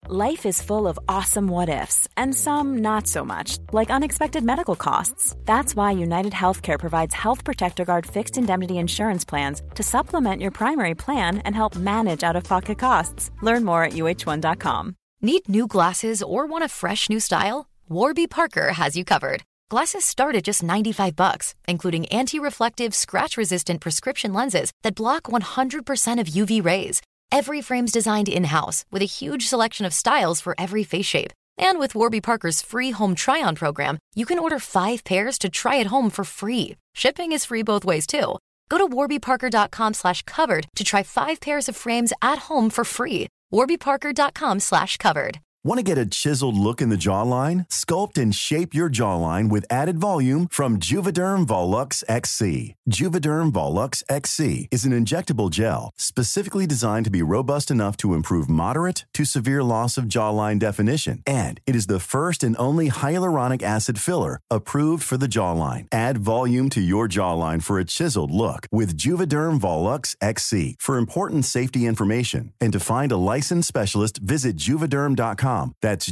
Life is full of awesome what-ifs, and some not so much, like unexpected medical costs. That's why United Healthcare provides Health Protector Guard fixed indemnity insurance plans to supplement your primary plan and help manage out-of-pocket costs. Learn more at uh1.com. Need new glasses or want a fresh new style? Warby Parker has you covered. Glasses start at just $95, including anti-reflective, scratch-resistant prescription lenses that block 100% of UV rays. Every frame's designed in-house with a huge selection of styles for every face shape. And with Warby Parker's free home try-on program, you can order 5 pairs to try at home for free. Shipping is free both ways, too. Go to warbyparker.com/covered to try 5 pairs of frames at home for free. warbyparker.com/covered. Want to get a chiseled look in the jawline? Sculpt and shape your jawline with added volume from Juvederm Volux XC. Juvederm Volux XC is an injectable gel specifically designed to be robust enough to improve moderate to severe loss of jawline definition. And it is the first and only hyaluronic acid filler approved for the jawline. Add volume to your jawline for a chiseled look with Juvederm Volux XC. For important safety information and to find a licensed specialist, visit juvederm.com. That's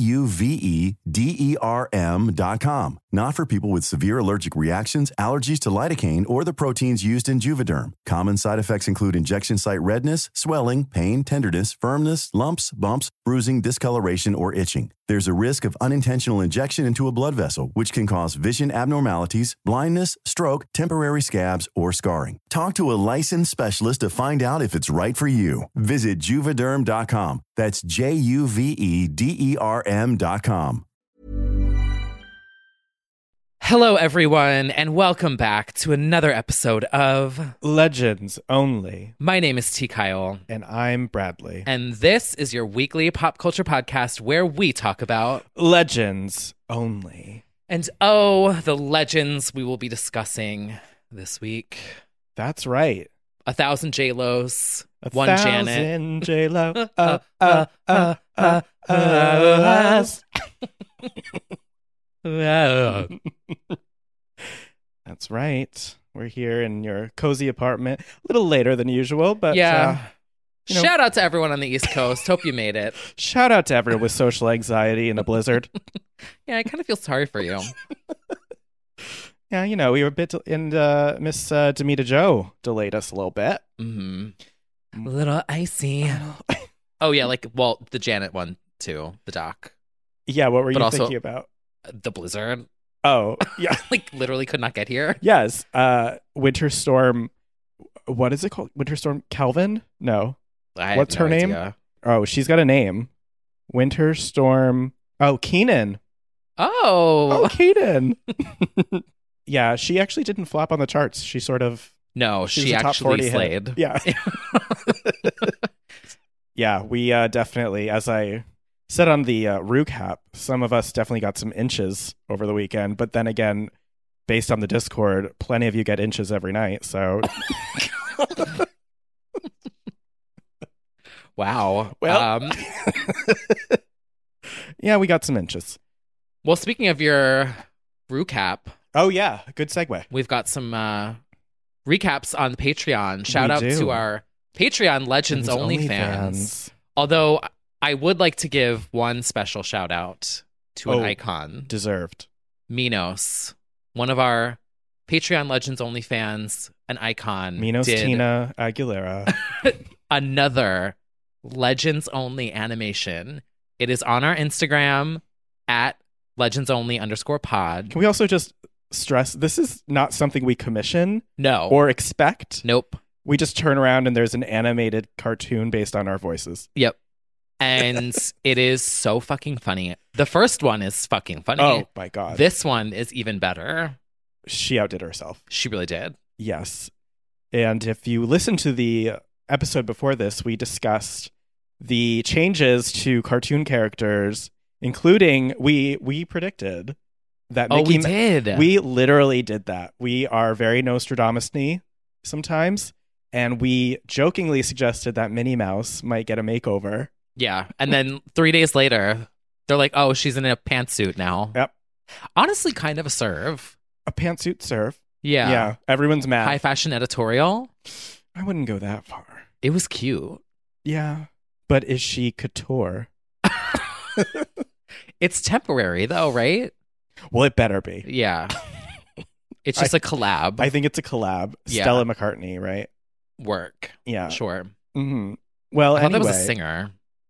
JUVEDERM.com. Not for people with severe allergic reactions, allergies to lidocaine, or the proteins used in Juvederm. Common side effects include injection site redness, swelling, pain, tenderness, firmness, lumps, bumps, bruising, discoloration, or itching. There's a risk of unintentional injection into a blood vessel, which can cause vision abnormalities, blindness, stroke, temporary scabs, or scarring. Talk to a licensed specialist to find out if it's right for you. Visit Juvederm.com. That's JUVEDERM.com. Hello, everyone, and welcome back to another episode of Legends Only. My name is T. Kyle. And I'm Bradley. And this is your weekly pop culture podcast where we talk about Legends Only. And oh, the legends we will be discussing this week. That's right. 1,000 J-Los, one Janet. 1,000 J-Lo. That's right. We're here in your cozy apartment. A little later than usual, but yeah. Shout out to everyone on the East Coast. Hope you made it. Shout out to everyone with social anxiety in a blizzard. Yeah, I kind of feel sorry for you. Yeah, you know, we were a bit, and Miss Demita Jo delayed us a little bit. Mm-hmm. A little icy. Oh, yeah, like, well, the Janet one, too, the doc. Yeah, what were you also thinking about? The blizzard. Oh, yeah. Like, literally could not get here. Yes. Winter Storm, what is it called? Winter Storm Calvin? No. What's her name? Idea. Oh, she's got a name. Winter Storm. Oh, Keenan. Oh, Keenan. Yeah, she actually didn't flop on the charts. She sort of... No, she a top actually 40 slayed. Hit. Yeah. Yeah, we definitely, as I said on the recap, some of us definitely got some inches over the weekend. But then again, based on the Discord, plenty of you get inches every night. So... Wow. Well, yeah, we got some inches. Well, speaking of your recap. Oh, yeah. Good segue. We've got some recaps on Patreon. Shout out to our Patreon Legends Only fans. Although I would like to give one special shout out to an icon. Deserved. Minos. One of our Patreon Legends Only fans, an icon. Minos Tina Aguilera. Another Legends Only animation. It is on our Instagram at legendsonly_pod. Can we also just stress this is not something we commission? No. Or expect? Nope. We just turn around and there's an animated cartoon based on our voices. Yep. And it is so fucking funny. The first one is fucking funny. Oh my God. This one is even better. She outdid herself. She really did. Yes. And if you listen to the episode before this, we discussed the changes to cartoon characters, including we predicted that Mickey... we did. We literally did that. We are very Nostradamus-y sometimes, and we jokingly suggested that Minnie Mouse might get a makeover. Yeah, and then 3 days later, they're like, oh, she's in a pantsuit now. Yep. Honestly, kind of a serve. A pantsuit serve. Yeah. Yeah, everyone's mad. High fashion editorial. I wouldn't go that far. It was cute. Yeah. But is she couture? It's temporary though, right? Well, it better be. Yeah. It's just a collab. I think it's a collab. Yeah. Stella McCartney, right? Work. Yeah. Sure. Mm-hmm. Well, I thought anyway. that was a singer.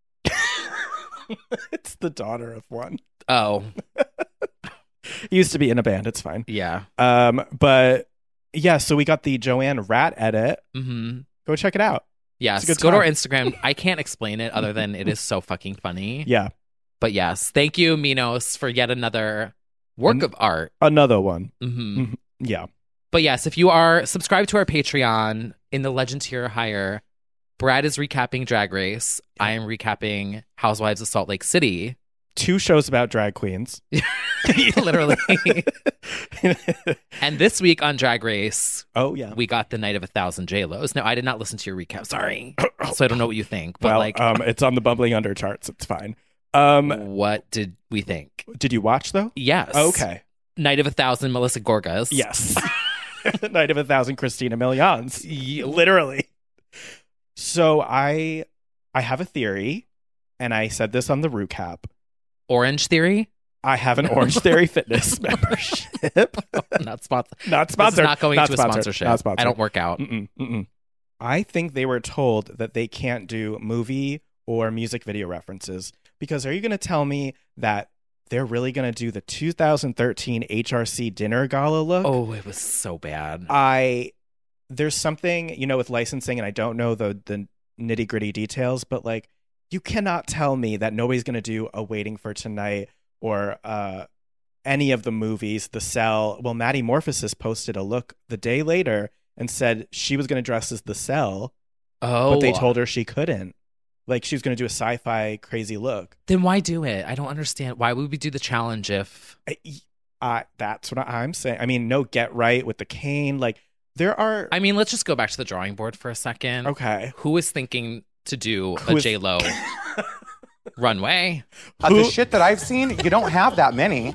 It's the daughter of one. Oh. Used to be in a band. It's fine. Yeah. But yeah, so we got the Joanne Rat edit. Mm-hmm. Go check it out. Yes. It's a good Go to our time. Instagram. I can't explain it other than it is so fucking funny. Yeah. But yes, thank you, Minos, for yet another work of art. Another one. Mm-hmm. Yeah. But yes, if you are subscribed to our Patreon in the Legend tier higher, Brad is recapping Drag Race. I am recapping Housewives of Salt Lake City. 2 shows about drag queens. Literally. And this week on Drag Race, Oh, yeah. we got the Night of 1,000 J-Los. Now, I did not listen to your recap. Sorry. So I don't know what you think. But Well, it's on the Bubbling Under charts. It's fine. what did we think? Did you watch, though? Yes. Okay. Night of 1,000 Melissa Gorgas. Yes. Night of 1,000 Christina Milians. Literally. So I have a theory, and I said this on the recap. Orange Theory? I have an Orange Theory Fitness membership. Not sponsored. Not This is sponsored. not going Not to a sponsored. sponsorship. Not sponsored. I don't work out. I think they were told that they can't do movie or music video references, because are you going to tell me that they're really going to do the 2013 HRC dinner gala look? Oh, it was so bad. There's something, with licensing, and I don't know the nitty gritty details, but like, you cannot tell me that nobody's going to do a Waiting for Tonight or any of the movies, The Cell. Well, Maddie Morphosis posted a look the day later and said she was going to dress as The Cell, but they told her she couldn't. Like, she was going to do a sci-fi crazy look. Then why do it? I don't understand. Why would we do the challenge if... That's what I'm saying. I mean, no Get Right with the cane. Like, there are... I mean, let's just go back to the drawing board for a second. Okay. Who is thinking to do a J-Lo runway? The shit that I've seen, you don't have that many.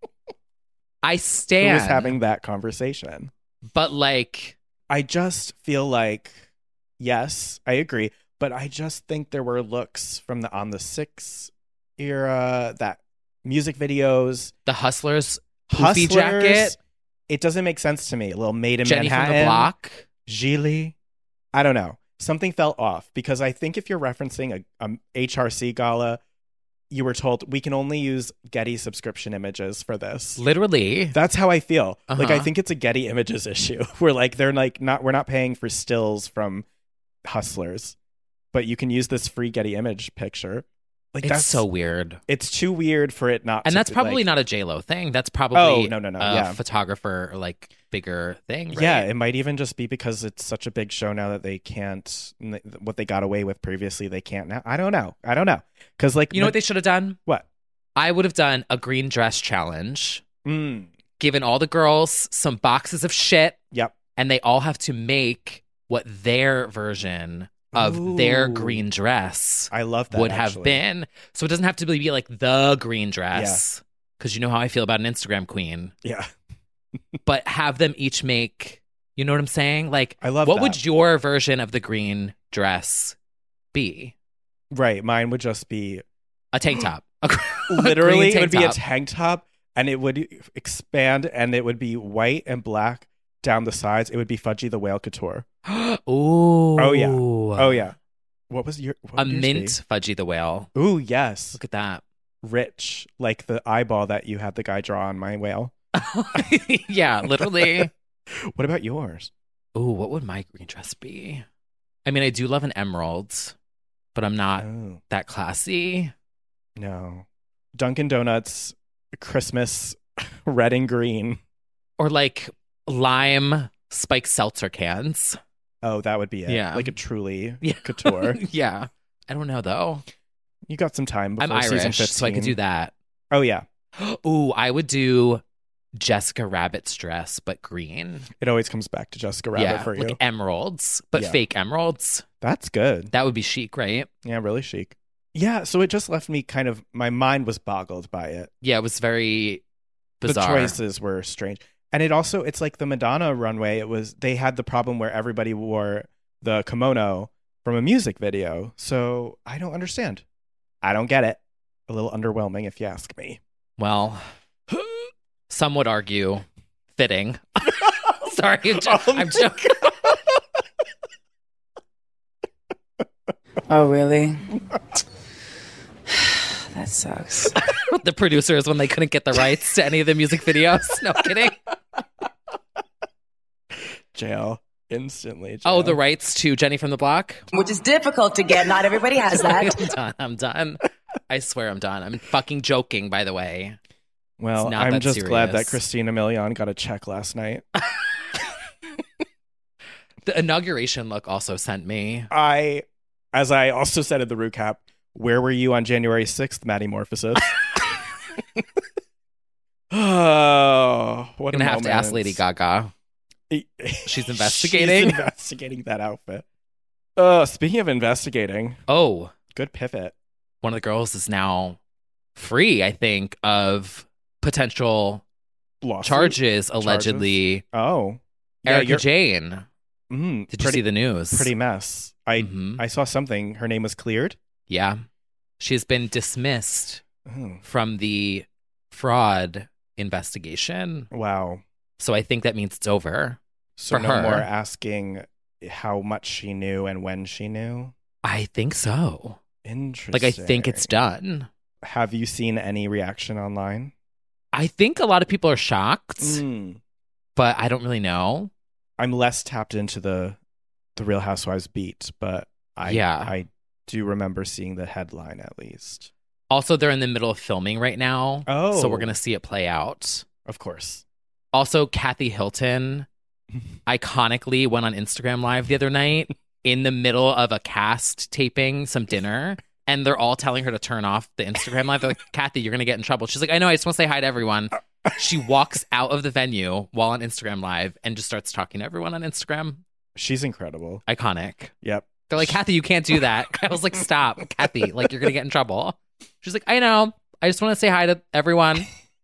I stand. Who was having that conversation? But like... I just feel like, yes, I agree. But I just think there were looks from the On the Six era, that music videos. The Hustlers poofy jacket. It doesn't make sense to me. A little Made in Jenny Manhattan. from the Block. Gigli. I don't know. Something felt off, because I think if you're referencing a HRC gala, you were told we can only use Getty subscription images for this. Literally. That's how I feel. Uh-huh. Like, I think it's a Getty Images issue. We're like, we're not paying for stills from Hustlers, but you can use this free Getty Image picture. Like, It's that's so weird. It's too weird for it not. And to that's be, probably like, not a J-Lo thing. That's probably no. a Yeah. photographer or like bigger thing, right? Yeah, it might even just be because it's such a big show now that they can't. What they got away with previously, they can't now. I don't know. Because like, You know what they should have done? What? I would have done a green dress challenge. Mm. Given all the girls some boxes of shit. Yep. And they all have to make what their version of their green dress I love that would have actually. been. So it doesn't have to be like the green dress. Because you know how I feel about an Instagram queen. Yeah. But have them each make, you know what I'm saying? Like, I love what that. would your version of the green dress be? Right. Mine would just be A tank top. literally. Green It would be a top. tank top, and it would expand, and it would be white and black down the sides. It would be Fudgy the Whale Couture. Ooh. Oh yeah. Oh yeah. What was your what A would yours mint Fudgy the Whale. be? Ooh yes. Look at that. Rich, like the eyeball that you had the guy draw on my whale. Yeah, literally. What about yours? Ooh, what would my green dress be? I mean, I do love an emerald, but I'm not Oh that classy. no, Dunkin' Donuts Christmas red and green. Or like lime spiked seltzer cans. Oh, that would be it. Yeah. Like a truly Yeah. couture. Yeah. I don't know though. You got some time before I'm season Irish, 15. so I could do that. Oh yeah. Ooh, I would do Jessica Rabbit's dress, but green. It always comes back to Jessica Rabbit Yeah, for you. like emeralds, but Yeah. fake emeralds. That's good. That would be chic, right? Yeah, really chic. Yeah, so it just left me kind of, my mind was boggled by it. Yeah, it was very bizarre. The choices were strange. And it also, it's like the Madonna runway, they had the problem where everybody wore the kimono from a music video. So I don't understand. I don't get it. a little underwhelming, if you ask me. Well, some would argue fitting. Sorry, I'm joking. Oh, really? That sucks. The producers, when they couldn't get the rights to any of the music videos. No kidding. Jail. Instantly jail. Oh, the rights to Jenny from the Block? Which is difficult to get. Not everybody has that. I'm done. I swear I'm done. I'm fucking joking, by the way. Well, I'm just glad that Christina Milian got a check last night. The inauguration look also sent me. As I also said in the recap, where were you on January 6th, Maddie Morphosis? Oh, what I'm going to have to ask Lady Gaga. She's investigating. She's investigating that outfit. Speaking of investigating. Oh. Good pivot. One of the girls is now free, I think, of potential charges, allegedly. Oh. Yeah, Erica Jane. Did you see the news? Pretty mess. I saw something. Her name was cleared. Yeah. She's been dismissed from the fraud investigation. Wow. So I think that means it's over. So for no her. more asking how much she knew and when she knew? I think so. Interesting. Like, I think it's done. Have you seen any reaction online? I think a lot of people are shocked, but I don't really know. I'm less tapped into the Real Housewives beat, but I do remember seeing the headline at least. Also, they're in the middle of filming right now. Oh. So we're going to see it play out. Of course. Also, Kathy Hilton iconically went on Instagram Live the other night in the middle of a cast taping some dinner. And they're all telling her to turn off the Instagram Live. They're like, Kathy, you're going to get in trouble. She's like, I know, I just want to say hi to everyone. She walks out of the venue while on Instagram Live and just starts talking to everyone on Instagram. She's incredible. Iconic. Yep. They're like, Kathy, you can't do that. I was like, stop, Kathy. Like, you're going to get in trouble. She's like, I know. I just want to say hi to everyone.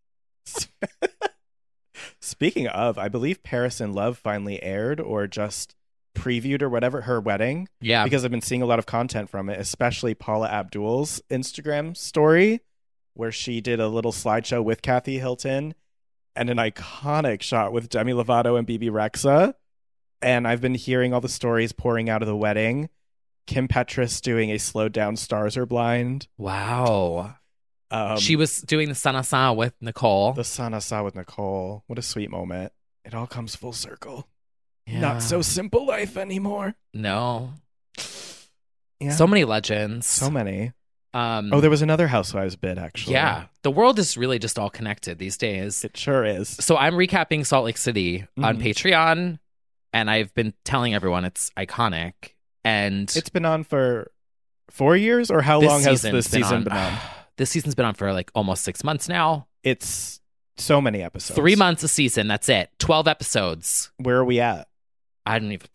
Speaking of, I believe Paris in Love finally aired or just previewed or whatever, her wedding. Yeah. Because I've been seeing a lot of content from it, especially Paula Abdul's Instagram story, where she did a little slideshow with Kathy Hilton and an iconic shot with Demi Lovato and BB Rexa. And I've been hearing all the stories pouring out of the wedding. Kim Petras doing a slowed down Stars Are Blind. Wow. She was doing the Sana Sa with Nicole. The Sana Sa with Nicole. What a sweet moment. It all comes full circle. Yeah. Not so simple life anymore. No. Yeah. So many legends. So many. There was another Housewives bit, actually. Yeah. The world is really just all connected these days. It sure is. So I'm recapping Salt Lake City on Patreon, and I've been telling everyone it's iconic. And it's been on for 4 years, or how long has this season been on? This season's been on for like almost 6 months now. It's so many episodes. 3 months a season. That's it. 12 episodes. Where are we at? I don't even.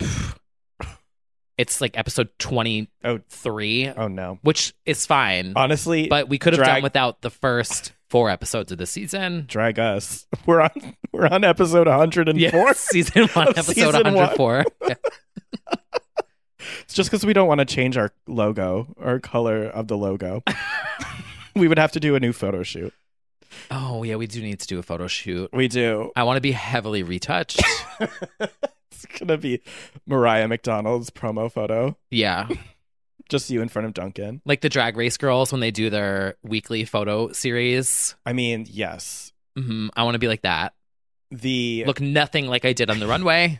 It's like episode 23. Oh no. Which is fine. Honestly. But we could have done without the first 4 episodes of the season. Drag us. We're on episode 104. Yes, season 1, episode 104. Yeah. It's just because we don't want to change our logo, our color of the logo. We would have to do a new photo shoot. Oh, yeah, we do need to do a photo shoot. We do. I want to be heavily retouched. It's going to be Mariah McDonald's promo photo. Yeah. Just you in front of Duncan. Like the Drag Race girls when they do their weekly photo series. I mean, yes. Mm-hmm. I want to be like that. Look nothing like I did on the runway.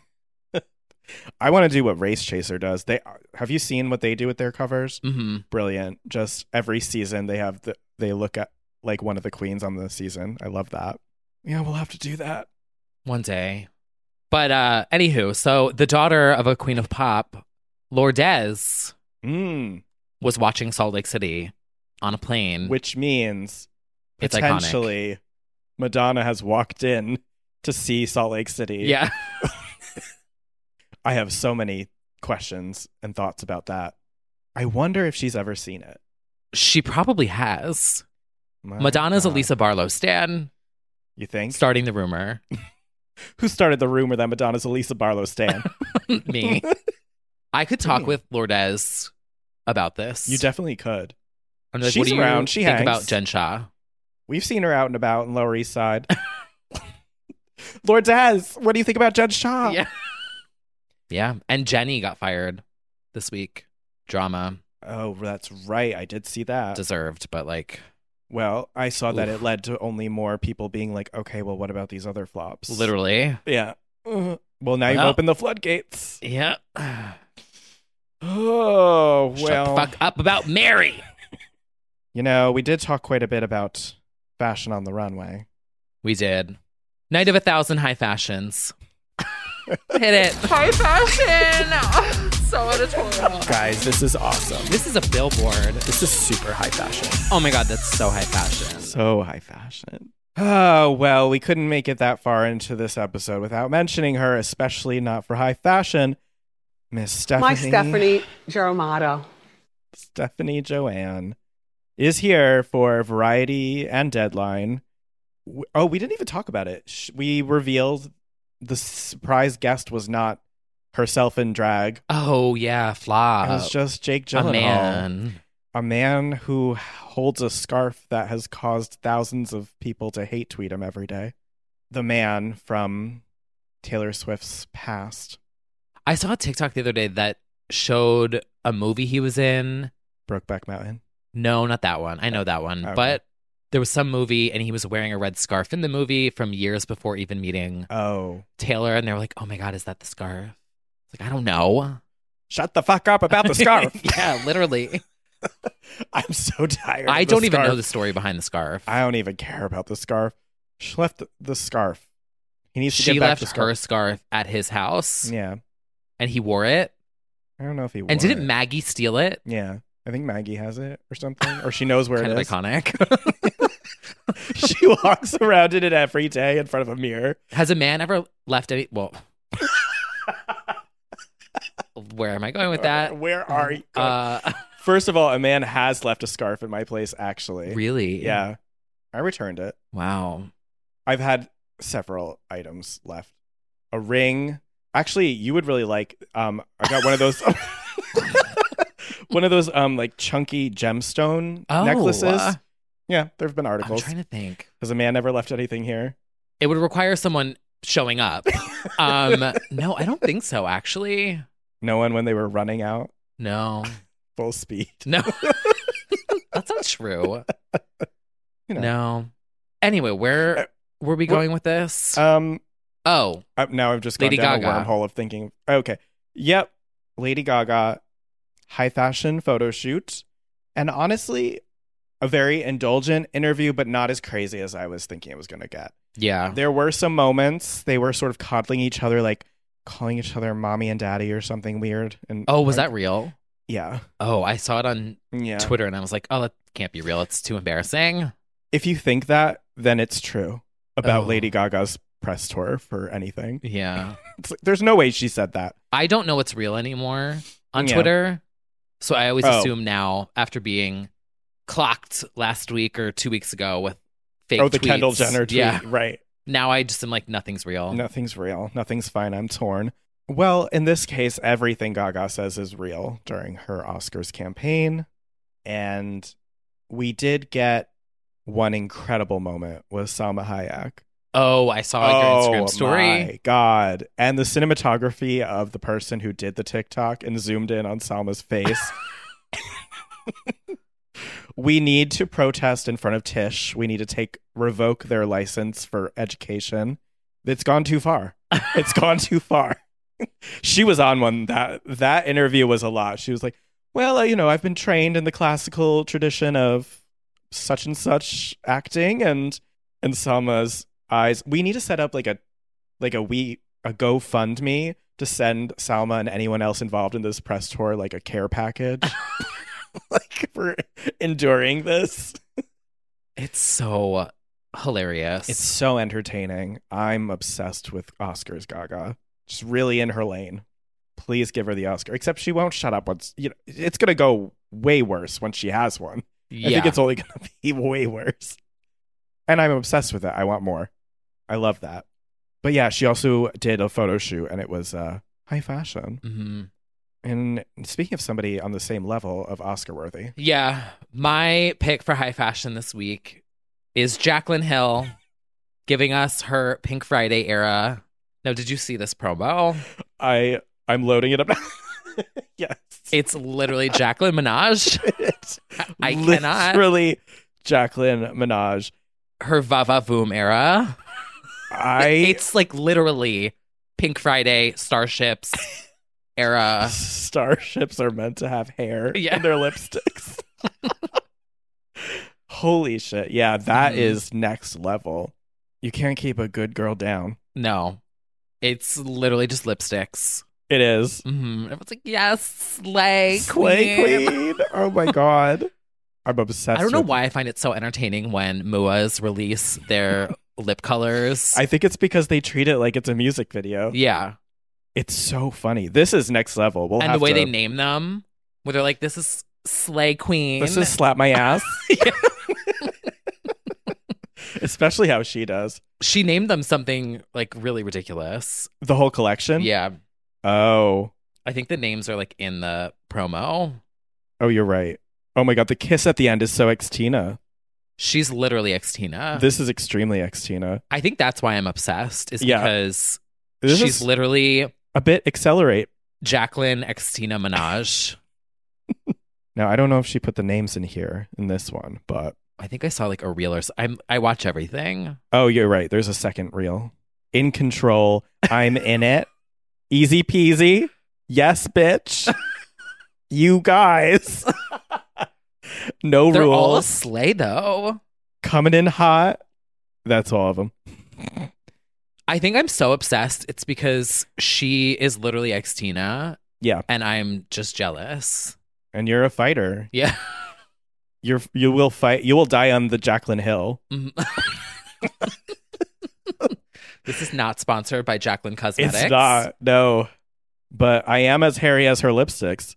I want to do what Race Chaser does. Have you seen what they do with their covers? Mm-hmm. Brilliant. Just every season they look at like one of the queens on the season. I love that. Yeah, we'll have to do that one day. But anywho, so the daughter of a queen of pop, Lourdes, was watching Salt Lake City on a plane, which means it's potentially iconic. Madonna has walked in to see Salt Lake City. Yeah. I have so many questions and thoughts about that. I wonder if she's ever seen it. She probably has. Madonna's a Lisa Barlow stan. You think? Starting the rumor. Who started the rumor that Madonna's a Lisa Barlow stan? Me. I could talk with Lourdes about this. You definitely could. I'm like, She's what do you around. She think hangs. about Jen Shah? We've seen her out and about in Lower East Side. Lord Daz, what do you think about Jen Shah? Yeah. Yeah. And Jenny got fired this week. Drama. Oh, that's right. I did see that. Deserved, but like... Well, I saw that it led to only more people being like, okay, well, what about these other flops? Literally. Yeah. Well, now you've opened the floodgates. Yeah. Oh, well. Shut the fuck up about Mary. You know, we did talk quite a bit about fashion on the runway. We did. Night of 1,000 high fashions. Hit it. High fashion. So editorial. Guys, this is awesome. This is a billboard. This is super high fashion. Oh my God, that's so high fashion. So high fashion. Oh, well, we couldn't make it that far into this episode without mentioning her, especially not for high fashion. Miss Stephanie. My Stephanie Germano. Stephanie Joanne is here for Variety and Deadline. Oh, we didn't even talk about it. We revealed the surprise guest was not herself in drag. Oh, yeah, flop. It was just Jake Gyllenhaal. A man who holds a scarf that has caused thousands of people to hate tweet him every day. The man from Taylor Swift's past. I saw a TikTok the other day that showed a movie he was in. Brokeback Mountain? No, not that one. I know that one. Okay. But there was some movie and he was wearing a red scarf in the movie from years before even meeting Taylor. And they were like, oh my God, is that the scarf? It's like, I don't know. Shut the fuck up about the scarf. Yeah, literally. I'm so tired. I don't even know the story behind the scarf. I don't even care about the scarf. She left the scarf. He needs to she get back left the scarf. her scarf at his house. Yeah. And he wore it. I don't know if he wore And didn't it. Maggie steal it? Yeah. I think Maggie has it or something. Or she knows where kind it is. Kind of iconic. She walks around in it every day in front of a mirror. Has a man ever left any... Well... Where am I going with that? Where are you going? First of all, a man has left a scarf in my place, actually. Really? Yeah. I returned it. Wow. I've had several items left. A ring. Actually, you would really like... I got one of those... one of those like chunky gemstone necklaces. Yeah, there have been articles. I'm trying to think. Has a man ever left anything here? It would require someone showing up. No, I don't think so, actually. No one when they were running out? No. Full speed? No. That's not true. You know. No. Anyway, where were we going with this? Now I've just gone Lady down Gaga. a wormhole of thinking. Okay. Yep. Lady Gaga, high fashion photo shoot. And honestly, a very indulgent interview, but not as crazy as I was thinking it was going to get. Yeah. There were some moments. They were sort of coddling each other, like calling each other mommy and daddy or something weird. And was that real? Yeah. Oh, I saw it on Twitter and I was like, oh, that can't be real. It's too embarrassing. If you think that, then it's true about Lady Gaga's press tour for anything. Yeah. It's like, there's no way she said that. I don't know what's real anymore on Twitter. So I always assume now, after being clocked last week or 2 weeks ago with fake tweets. The Kendall Jenner tweet. Yeah. Right. Now I just am like, nothing's real. Nothing's real. Nothing's fine. I'm torn. Well, in this case, everything Gaga says is real during her Oscars campaign. And we did get one incredible moment with Salma Hayek. Oh, I saw your Instagram story. Oh, my God. And the cinematography of the person who did the TikTok and zoomed in on Salma's face. We need to protest in front of Tish. We need to revoke their license for education. It's gone too far. It's gone too far. She was on one. That interview was a lot. She was like, well, I've been trained in the classical tradition of such and such acting, and Salma's eyes. We need to set up a GoFundMe to send Salma and anyone else involved in this press tour like a care package. Like, we're enduring this. It's so hilarious. It's so entertaining. I'm obsessed with Oscars Gaga. Just really in her lane. Please give her the Oscar. Except she won't shut up once. It's going to go way worse once she has one. Yeah. I think it's only going to be way worse. And I'm obsessed with it. I want more. I love that. But yeah, she also did a photo shoot and it was high fashion. Mm-hmm. And speaking of somebody on the same level of Oscar worthy. Yeah. My pick for high fashion this week is Jaclyn Hill giving us her Pink Friday era. Now, did you see this promo? I'm loading it up. Yes. It's literally Jacqueline Minaj. I cannot. Literally Jacqueline Minaj. Her Va-Va Voom era. It's like literally Pink Friday, Starships era. Starships are meant to have hair in their lipsticks. Holy shit. Yeah, that is next level. You can't keep a good girl down. No. It's literally just lipsticks. It is. Mm-hmm. Everyone's like, yes, slay queen. Oh my God. I'm obsessed. I don't know why I find it so entertaining when MUAs release their lip colors. I think it's because they treat it like it's a music video. Yeah. It's so funny. This is next level. And the way they name them, where they're like, this is Slay Queen. This is Slap My Ass. Especially how she does. She named them something like really ridiculous. The whole collection? Yeah. Oh. I think the names are like in the promo. Oh, you're right. Oh my God, the kiss at the end is so Xtina. She's literally Xtina. This is extremely Xtina. I think that's why I'm obsessed, is because this she's literally a bit Accelerate. Jacqueline Xtina Minaj. Now, I don't know if she put the names in here in this one, but I think I saw like a reel or I watch everything. Oh, you're right. There's a second reel. In Control. I'm in it. Easy peasy. Yes, bitch. You guys. No They're rules. all a slay, though. Coming in hot. That's all of them. I think I'm so obsessed. It's because she is literally Xtina. Yeah. And I'm just jealous. And you're a fighter. Yeah. You will fight. You will die on the Jaclyn Hill. This is not sponsored by Jaclyn Cosmetics. It's not. No. But I am as hairy as her lipsticks.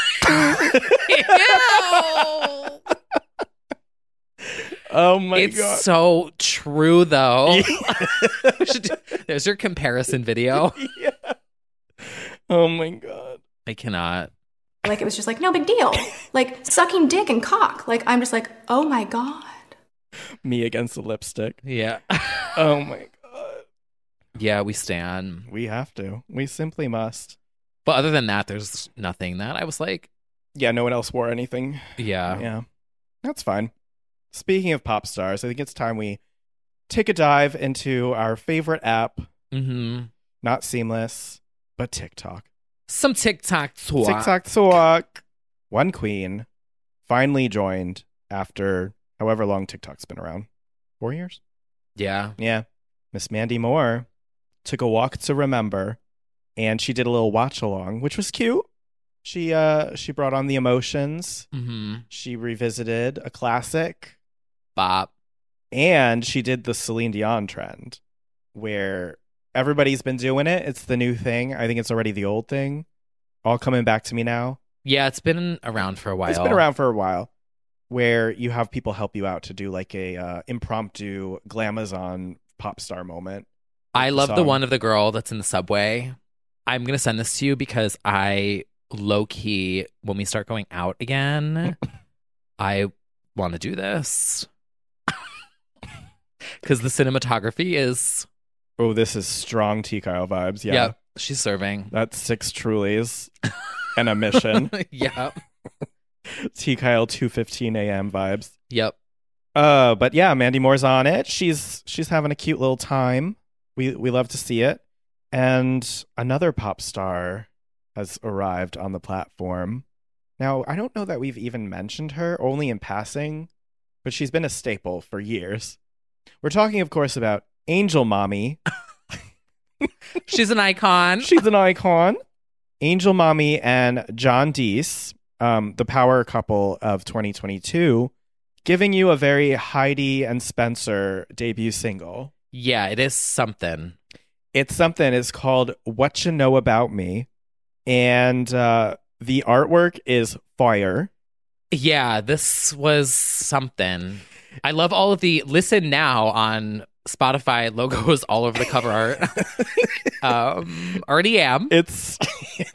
Oh my God. It's so true, though. There's your comparison video. Yeah. Oh my God. I cannot. Like, it was just like, no big deal. Like, sucking dick and cock. Like, I'm just like, oh my God. Me against the lipstick. Yeah. Oh my God. Yeah, we stan. We have to. We simply must. But other than that, there's nothing that I was like. Yeah, no one else wore anything. Yeah. Yeah. That's fine. Speaking of pop stars, I think it's time we take a dive into our favorite app. Mm-hmm. Not Seamless, but TikTok. Some TikTok talk. TikTok talk. One queen finally joined after however long TikTok's been around. 4 years? Yeah. Yeah. Miss Mandy Moore took a walk to remember, and she did a little watch along, which was cute. She brought on the emotions. Mm-hmm. She revisited a classic. Bop. And she did the Celine Dion trend, where everybody's been doing it. It's the new thing. I think it's already the old thing. All coming back to me now. Yeah, it's been around for a while. It's been around for a while, where you have people help you out to do like a impromptu glamazon pop star moment. I love the one of the girl that's in the subway. I'm going to send this to you because I low-key, when we start going out again, I want to do this. Because the cinematography is... Oh, this is strong T. Kyle vibes. Yeah. Yep, she's serving. That's 6 Trulies and a mission. Yeah. T. Kyle 2:15 a.m. vibes. Yep. But yeah, Mandy Moore's on it. She's having a cute little time. We love to see it. And another pop star has arrived on the platform. Now, I don't know that we've even mentioned her, only in passing, but she's been a staple for years. We're talking, of course, about Angel Mommy. She's an icon. She's an icon. Angel Mommy and John Deese, the power couple of 2022, giving you a very Heidi and Spencer debut single. Yeah, it is something. It's something. It's called What You Know About Me. And the artwork is fire. Yeah, this was something. I love all of the listen now on Spotify logos all over the cover art. Already am. It's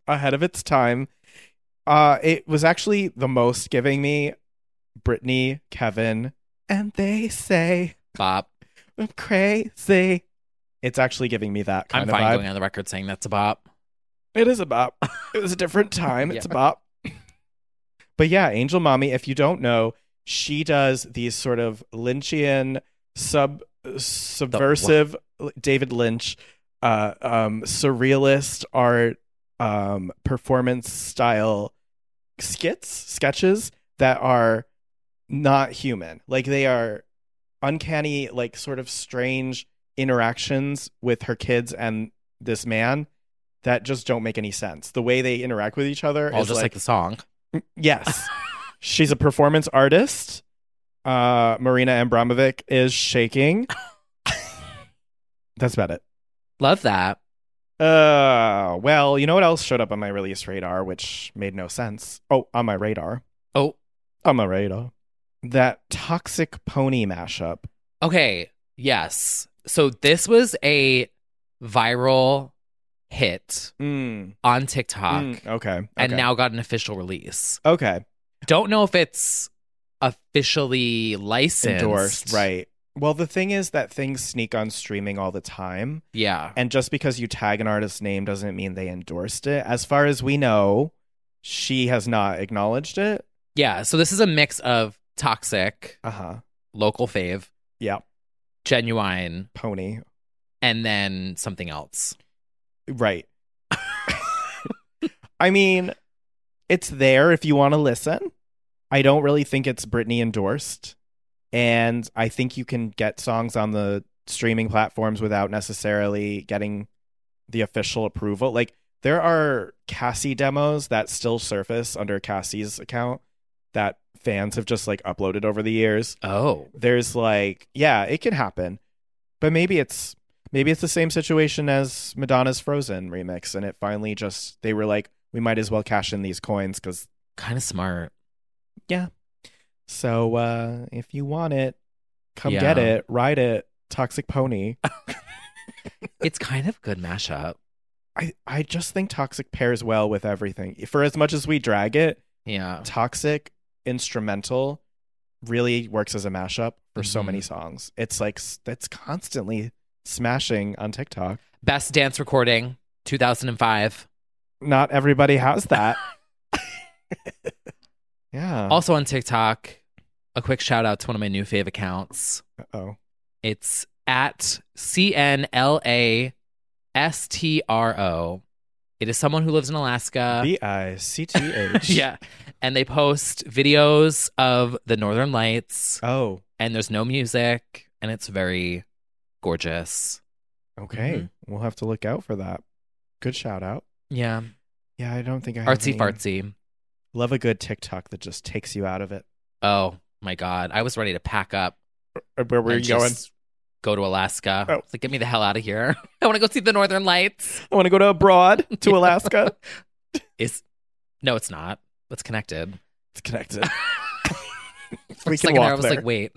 ahead of its time. It was actually the most giving me Britney, Kevin, and they say bop. I'm crazy. It's actually giving me that kind I'm of vibe. fine going on the record saying that's a bop. It is a bop. It was a different time. It's a bop. But yeah, Angel Mommy, if you don't know, she does these sort of Lynchian, subversive David Lynch, surrealist art, performance style sketches that are not human. Like they are uncanny, like sort of strange interactions with her kids and this man that just don't make any sense. The way they interact with each other all is just like the song. Yes. She's a performance artist. Marina Abramovic is shaking. That's about it. Love that. Well, you know what else showed up on my release radar, which made no sense? Oh, on my radar. Oh. On my radar. That Toxic Pony mashup. Okay, yes. So this was a viral hit on TikTok. Okay. And now got an official release. Okay. Don't know if it's officially licensed. Endorsed, right. Well, the thing is that things sneak on streaming all the time. Yeah. And just because you tag an artist's name doesn't mean they endorsed it. As far as we know, she has not acknowledged it. Yeah. So this is a mix of Toxic, local fave, Genuine, Pony, and then something else. Right. I mean, it's there if you want to listen. I don't really think it's Britney endorsed. And I think you can get songs on the streaming platforms without necessarily getting the official approval. Like, there are Cassie demos that still surface under Cassie's account that fans have just, like, uploaded over the years. Oh. There's, like, yeah, it can happen. But maybe it's the same situation as Madonna's Frozen remix, and it finally just, they were like, we might as well cash in these coins because... Kind of smart. Yeah. So if you want it, come get it, ride it, Toxic Pony. It's kind of a good mashup. I just think Toxic pairs well with everything. For as much as we drag it, Toxic instrumental really works as a mashup for so many songs. It's like, that's constantly smashing on TikTok. Best dance recording, 2005. Not everybody has that. Yeah. Also on TikTok, a quick shout out to one of my new fave accounts. Uh-oh. It's at CNLASTRO. It is someone who lives in Alaska. BICTH. Yeah. And they post videos of the Northern Lights. Oh. And there's no music. And it's very gorgeous. Okay. We'll have to look out for that. Good shout out. Yeah. Yeah, I don't think I have Artsy fartsy. Love a good TikTok that just takes you out of it. Oh, my God. I was ready to pack up. Where were you going? Go to Alaska. Oh. It's like, get me the hell out of here. I want to go see the Northern Lights. I want to go to abroad to Alaska. No, it's not. It's connected. It's connected. For a second there, I was like, wait.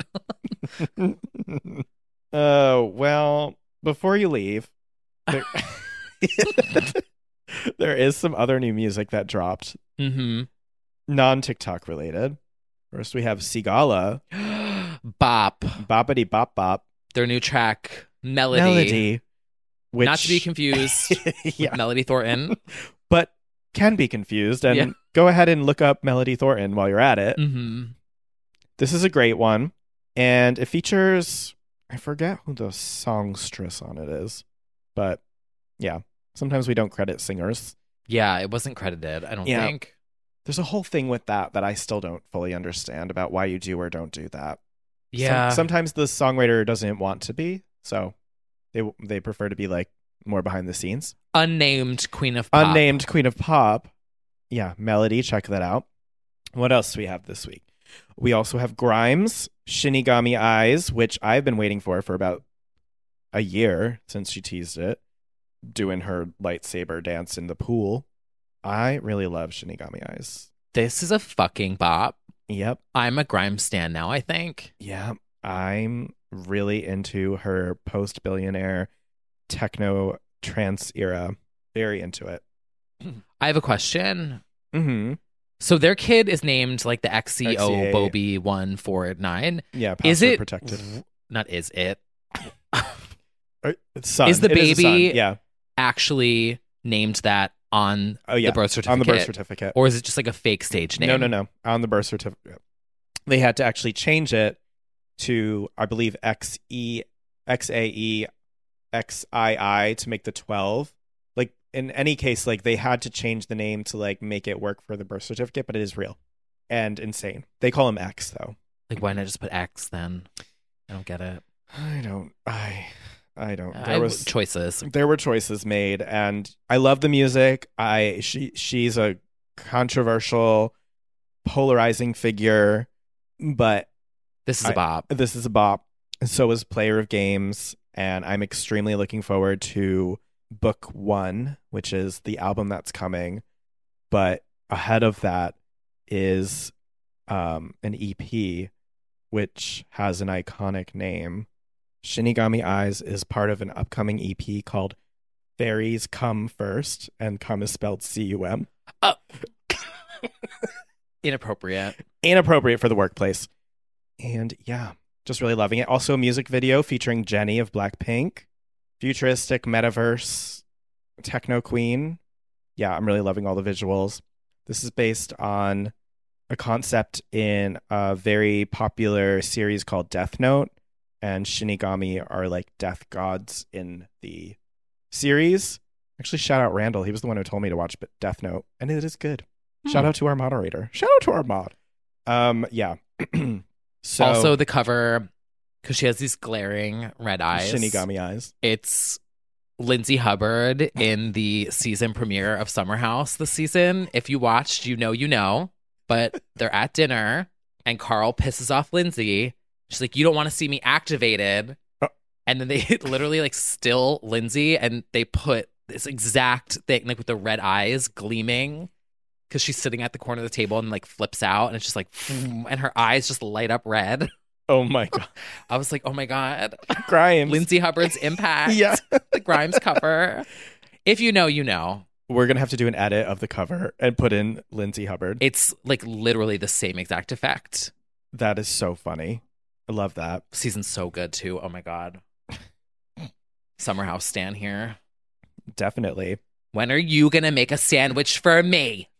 Well, before you leave, there is some other new music that dropped. Non-TikTok related. First, we have Sigala. Bop. Boppity bop bop. Their new track, Melody. Which... Not to be confused with Melody Thornton. But can be confused. And go ahead and look up Melody Thornton while you're at it. This is a great one. And it features... I forget who the songstress on it is. But yeah, sometimes we don't credit singers. Yeah, it wasn't credited, I don't think. There's a whole thing with that I still don't fully understand about why you do or don't do that. Yeah. Sometimes the songwriter doesn't want to be, so they prefer to be like more behind the scenes. Unnamed Queen of Pop. Unnamed Queen of Pop. Yeah, Melody, check that out. What else do we have this week? We also have Grimes, Shinigami Eyes, which I've been waiting for about a year since she teased it, doing her lightsaber dance in the pool. I really love Shinigami Eyes. This is a fucking bop. Yep. I'm a Grimes stan now, I think. Yeah. I'm really into her post-billionaire techno trance era. Very into it. I have a question. Mm-hmm. So their kid is named like the XCO XCA. Bobby 149. Yeah, Is password it protected. Not is it? It's son. Is the It a baby son. Yeah. actually named that on the birth certificate? On the birth certificate. Or is it just like a fake stage name? No. On the birth certificate. They had to actually change it to, I believe, XAE, XII to make the 12. Like, in any case, like, they had to change the name to, like, make it work for the birth certificate, but it is real and insane. They call him X, though. Like, why not just put X then? I don't get it. I don't. Choices. There were choices made, and I love the music. She's a controversial, polarizing figure, but this is a bop. This is a bop. So is Player of Games, and I'm extremely looking forward to Book 1, which is the album that's coming. But ahead of that is an EP, which has an iconic name. Shinigami Eyes is part of an upcoming EP called Fairies Come First, and come is spelled C-U-M. Inappropriate For the workplace. And yeah, just really loving it. Also a music video featuring Jennie of Blackpink, futuristic metaverse techno queen. Yeah, I'm really loving all the visuals. This is based on a concept in a very popular series called Death Note. And Shinigami are like death gods in the series. Actually, shout out Randall. He was the one who told me to watch Death Note, and it is good. Shout out to our moderator. Shout out to our mod. Yeah. So also the cover, because she has these glaring red eyes. Shinigami eyes. It's Lindsay Hubbard in the season premiere of Summer House this season. If you watched, you know. But they're at dinner, and Carl pisses off Lindsay. She's like, you don't want to see me activated. And then they literally like still Lindsay, and they put this exact thing, like with the red eyes gleaming, because she's sitting at the corner of the table and like flips out, and it's just like, and her eyes just light up red. Oh my God. I was like, oh my God. Grimes. Lindsay Hubbard's impact. Yeah. The Grimes cover. If you know, you know. We're going to have to do an edit of the cover and put in Lindsay Hubbard. It's like literally the same exact effect. That is so funny. I love that. Season's so good too. Oh my God. Summer House stan here. Definitely. When are you going to make a sandwich for me?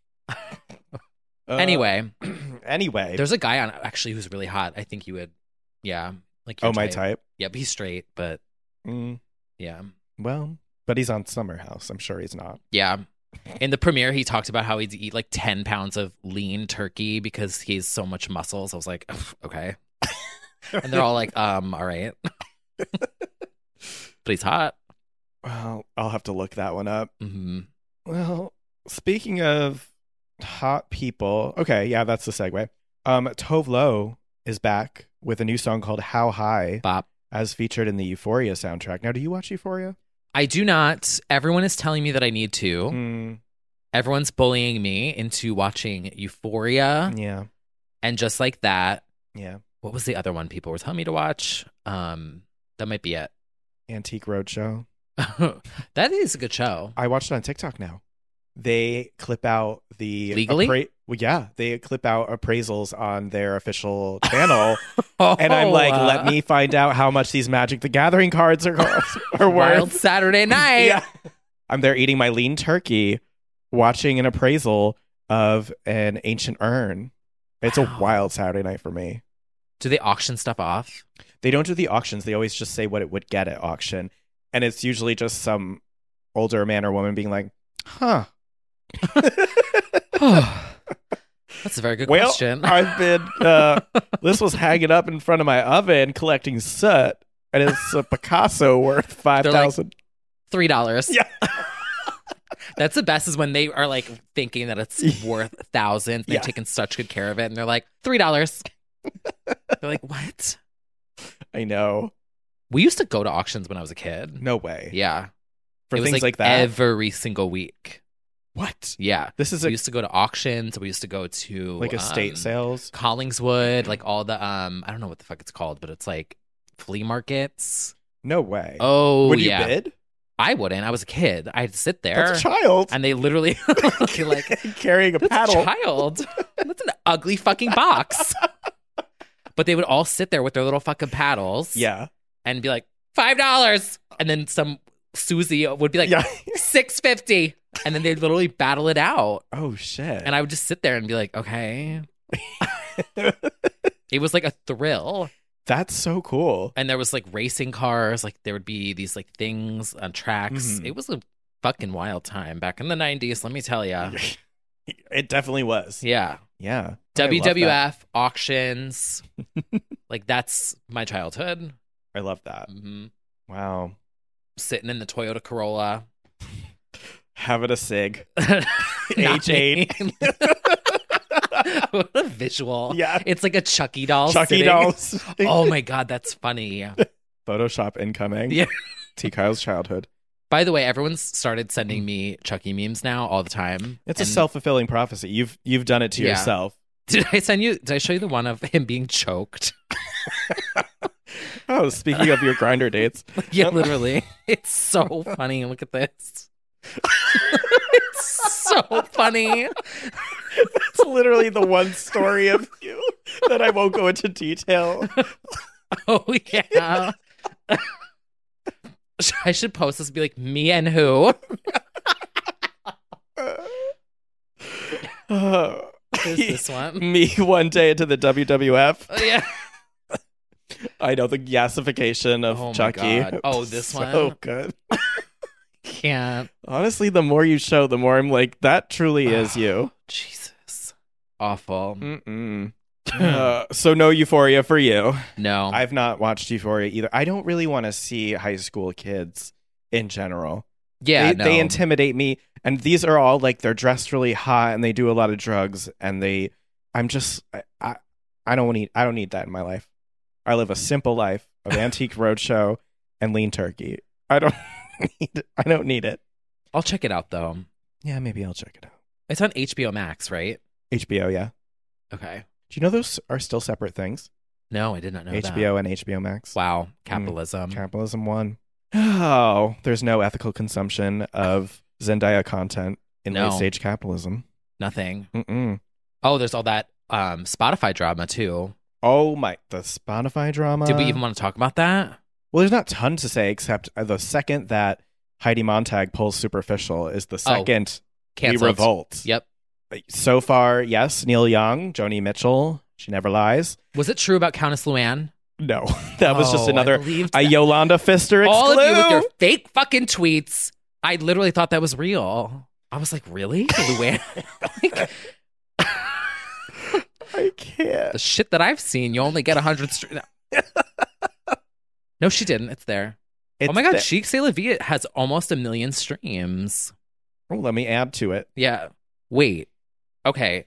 Anyway. There's a guy on actually who's really hot. I think you would, yeah. Like your my type? Yeah, but he's straight, but yeah. Well, but he's on Summer House. I'm sure he's not. Yeah. In the premiere, he talked about how he'd eat like 10 pounds of lean turkey because he has so much muscles. I was like, okay. And they're all like, all right. But he's hot. Well, I'll have to look that one up. Mm-hmm. Well, speaking of hot people, okay, yeah, that's the segue. Tove Lo is back with a new song called How High, Bop, as featured in the Euphoria soundtrack. Now, do you watch Euphoria? I do not. Everyone is telling me that I need to. Everyone's bullying me into watching Euphoria. Yeah. And just like that. Yeah. What was the other one people were telling me to watch? That might be it. Antique Roadshow. That is a good show. I watched it on TikTok now. They clip out the legally. They clip out appraisals on their official channel, and I'm like, let me find out how much these Magic the Gathering cards are worth. Wild Saturday night. Yeah. I'm there eating my lean turkey, watching an appraisal of an ancient urn. It's a wild Saturday night for me. Do they auction stuff off? They don't do the auctions. They always just say what it would get at auction, and it's usually just some older man or woman being like, "Huh." That's a very good question. I've been this was hanging up in front of my oven collecting soot, and it's a Picasso worth $5,000. Like $3. Yeah. That's the best is when they are like thinking that it's worth thousands. They're taking such good care of it, and they're like $3. They're like, what? I know. We used to go to auctions when I was a kid. No way. Yeah. For it things was like that? every single week. What? Yeah. We used to go to auctions. We used to go to like estate sales. Collingswood, like all the I don't know what the fuck it's called, but it's like flea markets. No way. Oh, would you bid? I wouldn't. I was a kid. I'd sit there. That's a child. And they literally like carrying a paddle. A child. That's an ugly fucking box. But they would all sit there with their little fucking paddles. Yeah. And be like, $5. And then some Susie would be like, $6.50. And then they'd literally battle it out. Oh, shit. And I would just sit there and be like, okay. It was like a thrill. That's so cool. And there was like racing cars. Like there would be these like things on tracks. Mm-hmm. It was a fucking wild time back in the 90s, let me tell you. It definitely was. Yeah. Yeah. WWF, auctions. Like that's my childhood. I love that. Mm-hmm. Wow. Sitting in the Toyota Corolla. Having a cig. H8. What a visual. Yeah. It's like a Chucky doll. Chucky dolls. Oh my God, that's funny. Photoshop incoming. Yeah. T. Kyle's childhood. By the way, everyone's started sending me Chucky memes now all the time. It's a self-fulfilling prophecy. You've done it to yourself. Did I show you the one of him being choked? Oh, speaking of your Grindr dates. Yeah, literally. It's so funny. Look at this. It's so funny. It's literally the one story of you that I won't go into detail. Oh, yeah. I should post this and be like, me and who? Here's this one. Me one day into the WWF. Oh, yeah. I know the yassification of Chucky. God. Oh, this one? So good. Can't. Honestly, the more you show, the more I'm like, that truly is you. Jesus. Awful. So no Euphoria for you. No. I've not watched Euphoria either. I don't really want to see high school kids in general. Yeah, they intimidate me. And these are all like, they're dressed really hot and they do a lot of drugs. And I don't need that in my life. I live a simple life of Antique Roadshow and lean turkey. I don't need it. I'll check it out though. Yeah, maybe I'll check it out. It's on HBO Max, right? HBO, yeah. Okay. Do you know those are still separate things? No, I did not know that. HBO and HBO Max. Wow. Capitalism. Capitalism won. Oh, there's no ethical consumption of Zendaya content in late-stage capitalism. Nothing. Mm-mm. Oh, there's all that Spotify drama too. Oh the Spotify drama. Did we even want to talk about that? Well, there's not a ton to say except the second that Heidi Montag pulls Superficial is the second we revolt. Yep. So far, yes, Neil Young, Joni Mitchell, She Never Lies. Was it true about Countess Luann? No, that was just another Yolanda Pfister exclude. All of you with your fake fucking tweets. I literally thought that was real. I was like, really? Luann? I can't. The shit that I've seen, you only get 100 No, she didn't. It's there. Oh my God, Chic C'est La Vie has almost 1 million streams. Oh, let me add to it. Yeah. Wait. Okay.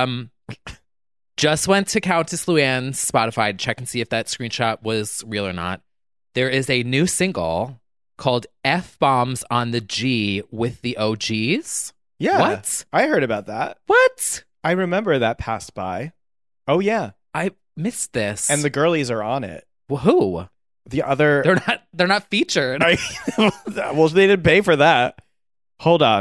Just went to Countess Luann's Spotify to check and see if that screenshot was real or not. There is a new single called F-Bombs on the G with the OGs. Yeah. What? I heard about that. What? I remember that passed by. Oh, yeah. I missed this. And the girlies are on it. Well, who? The other... They're not featured. Well, they didn't pay for that. Hold on.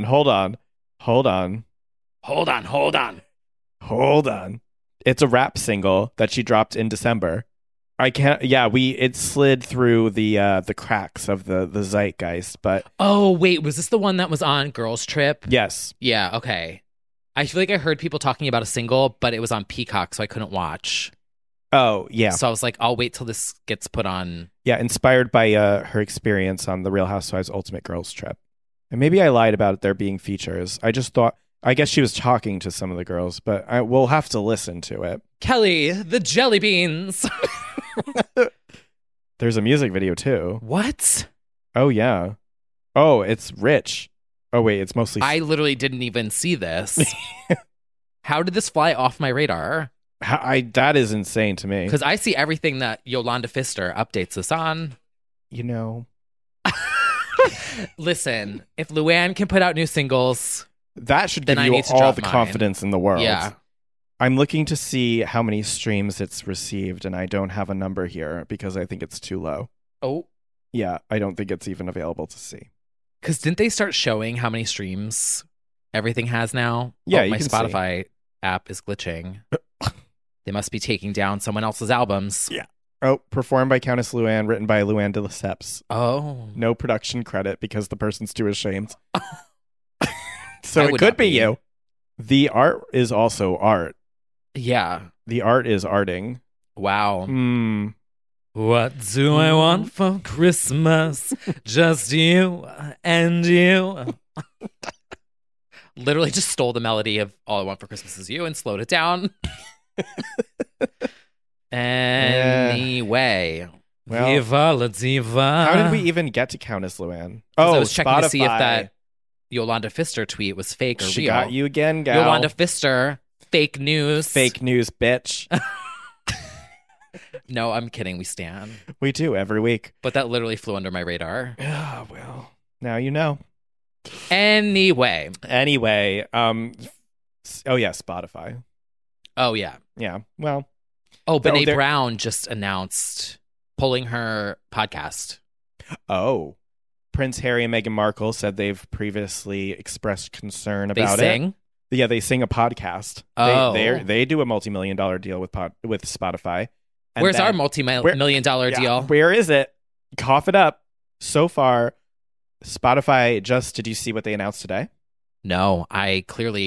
It's a rap single that she dropped in December. It slid through the cracks of the zeitgeist, but... Oh, wait, was this the one that was on Girls Trip? Yes. Yeah, okay. I feel like I heard people talking about a single, but it was on Peacock, so I couldn't watch. Oh, yeah. So I was like, I'll wait till this gets put on. Yeah, inspired by her experience on The Real Housewives Ultimate Girls Trip. And maybe I lied about there being features. I guess she was talking to some of the girls, but we'll have to listen to it. Kelly, the jelly beans. There's a music video too. What? Oh, yeah. Oh, it's rich. Oh, wait, it's mostly... I literally didn't even see this. How did this fly off my radar? That is insane to me. Because I see everything that Yolanda Pfister updates us on. You know. Listen, if Luann can put out new singles... That should give you all the confidence in the world. Yeah. I'm looking to see how many streams it's received, and I don't have a number here because I think it's too low. Oh. Yeah, I don't think it's even available to see. Because didn't they start showing how many streams everything has now? Yeah, my Spotify app is glitching. They must be taking down someone else's albums. Yeah. Oh, performed by Countess Luann, written by Luann de Lesseps. Oh. No production credit because the person's too ashamed. So it could be you. The art is also art. Yeah. The art is arting. Wow. What do I want for Christmas? Just you and you. Literally just stole the melody of All I Want for Christmas Is You and slowed it down. Anyway. Well, Viva la diva. How did we even get to Countess Luann? I was checking Spotify. to see if that Yolanda Pfister tweet was fake or She real. got you again, gal. Yolanda Pfister, fake news. Fake news, bitch. No, I'm kidding. We stand. We do every week. But that literally flew under my radar. Oh, well. Now you know. Anyway. Oh, yeah, Spotify. Oh, yeah. Yeah, well. Oh, Brene Brown just announced pulling her podcast. Oh. Prince Harry and Meghan Markle said they've previously expressed concern about it. Yeah, they sing a podcast. Oh. They do a multi-million-dollar deal with Spotify. And Where's our multi-million-dollar deal? Where is it? Cough it up. So far, Spotify did you see what they announced today? No, I'm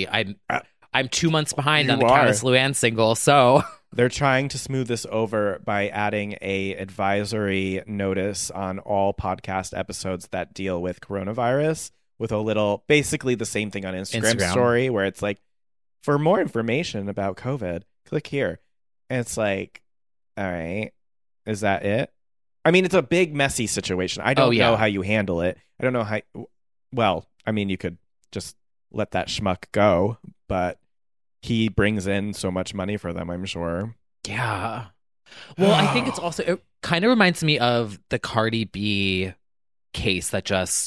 2 months behind on the You are. Countess Luann single, so... They're trying to smooth this over by adding a advisory notice on all podcast episodes that deal with coronavirus with a little, basically the same thing on Instagram story where it's like, for more information about COVID, click here. And it's like, all right, is that it? I mean, it's a big, messy situation. I don't know how you handle it. I don't know how, well, I mean, you could just let that schmuck go, but he brings in so much money for them, I'm sure. Yeah. Well, I think it's also, it kind of reminds me of the Cardi B case that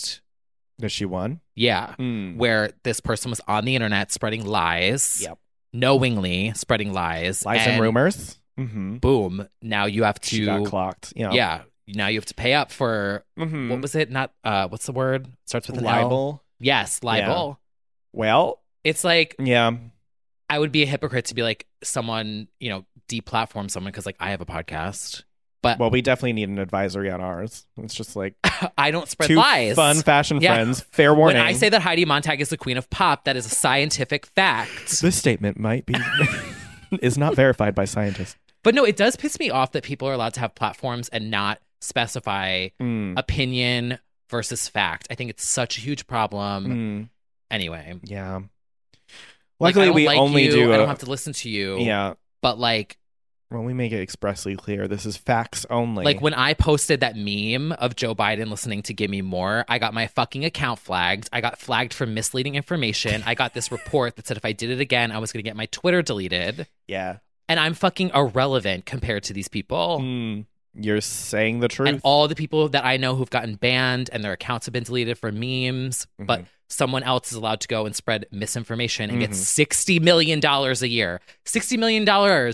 she won? Yeah. Where this person was on the internet spreading lies. Yep. Knowingly spreading lies. And rumors. Mm-hmm. Boom. Now you have to. She got clocked. Yeah. Now you have to pay up for, what was it? Not, what's the word? Starts with an libel. L. Yes, libel. Yeah. Well. It's like. Yeah. I would be a hypocrite to be like someone, deplatform someone because like I have a podcast. But well, we definitely need an advisory on ours. It's just like I don't spread two lies. Fun fashion friends. Fair warning. When I say that Heidi Montag is the queen of pop, that is a scientific fact. This statement might be is not verified by scientists. But no, it does piss me off that people are allowed to have platforms and not specify opinion versus fact. I think it's such a huge problem. Anyway. Yeah. Luckily, we only do. I don't have to listen to you. Yeah. But like, well, we make it expressly clear this is facts only. Like when I posted that meme of Joe Biden listening to Gimme More, I got my fucking account flagged. I got flagged for misleading information. I got this report that said if I did it again, I was going to get my Twitter deleted. Yeah. And I'm fucking irrelevant compared to these people. You're saying the truth. And all the people that I know who've gotten banned and their accounts have been deleted for memes, but someone else is allowed to go and spread misinformation and get $60 million a year. $60 million.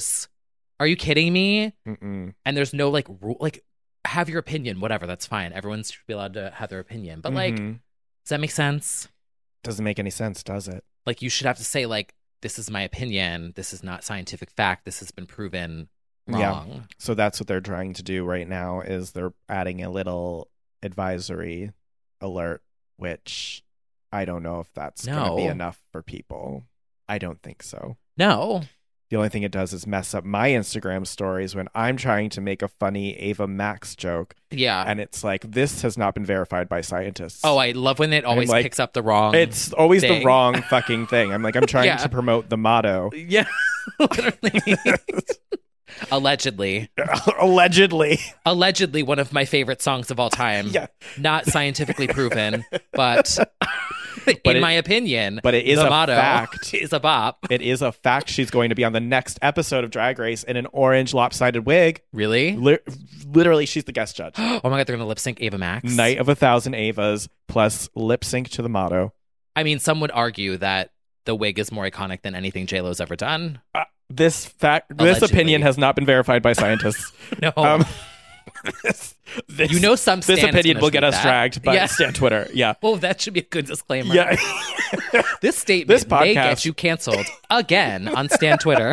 Are you kidding me? And there's no like rule, like have your opinion, whatever. That's fine. Everyone should be allowed to have their opinion. But like, does that make sense? Doesn't make any sense, does it? Like you should have to say like, this is my opinion. This is not scientific fact. This has been proven wrong. Yeah. So that's what they're trying to do right now is they're adding a little advisory alert, which I don't know if that's going to be enough for people. I don't think so. No. The only thing it does is mess up my Instagram stories when I'm trying to make a funny Ava Max joke. Yeah. And it's like, this has not been verified by scientists. Oh, I love when it always picks up the wrong It's always thing. The wrong fucking thing. I'm like, I'm trying to promote the motto. Yeah. Literally. Allegedly. Allegedly one of my favorite songs of all time. Yeah. Not scientifically proven, but in my opinion, but it is the a motto fact. Is a bop. It is a fact. She's going to be on the next episode of Drag Race in an orange lopsided wig. Really? Literally, she's the guest judge. Oh my God, they're going to lip sync Ava Max. Night of 1,000 Avas plus lip sync to the motto. I mean, some would argue that the wig is more iconic than anything J-Lo's ever done. This opinion has not been verified by scientists. No. Some this Stan opinion will get us that. dragged by Stan Twitter. Yeah. Well, that should be a good disclaimer. Yeah. This statement podcast may get you canceled again on Stan Twitter.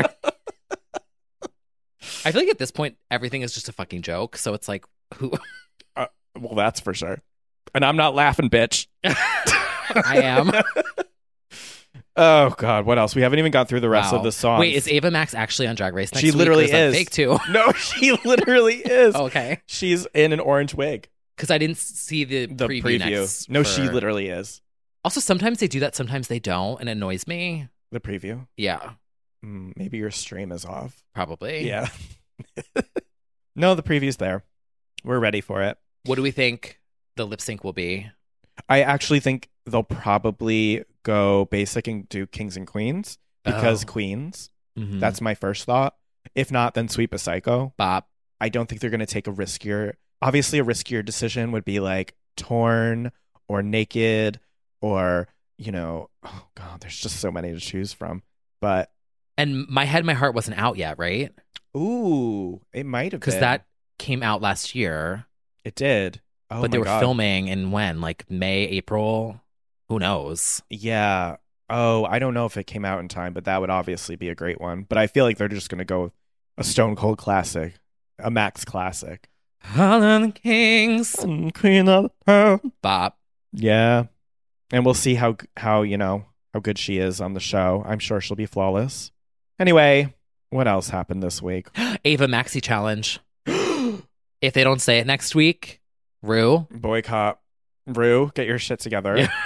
I feel like at this point, everything is just a fucking joke. So it's like, who? Well, that's for sure. And I'm not laughing, bitch. I am. Oh, God. What else? We haven't even got through the rest of the songs. Wait, is Ava Max actually on Drag Race next week? She literally is. Fake too. No, she literally is. Okay. She's in an orange wig. Because I didn't see the preview. No, she literally is. Also, sometimes they do that, sometimes they don't, and it annoys me. The preview? Yeah. Maybe your stream is off. Probably. Yeah. No, the preview's there. We're ready for it. What do we think the lip sync will be? I actually think they'll probably go basic and do Kings and Queens because Queens. Mm-hmm. That's my first thought. If not, then Sweep a Psycho. Bop. I don't think they're going to take a riskier. Obviously, a riskier decision would be like Torn or Naked or, oh God, there's just so many to choose from. But. And My Head, My Heart wasn't out yet, right? Ooh, it might have been. Because that came out last year. It did. Oh, but they were filming in when? Like May, April? Who knows? Yeah. Oh, I don't know if it came out in time, but that would obviously be a great one. But I feel like they're just going to go a Stone Cold classic, a Max classic. All of the Kings. Queen of the World. Bop. Yeah. And we'll see how good she is on the show. I'm sure she'll be flawless. Anyway, what else happened this week? Ava Maxi Challenge. If they don't say it next week, Rue. Boycott. Rue, get your shit together. Yeah.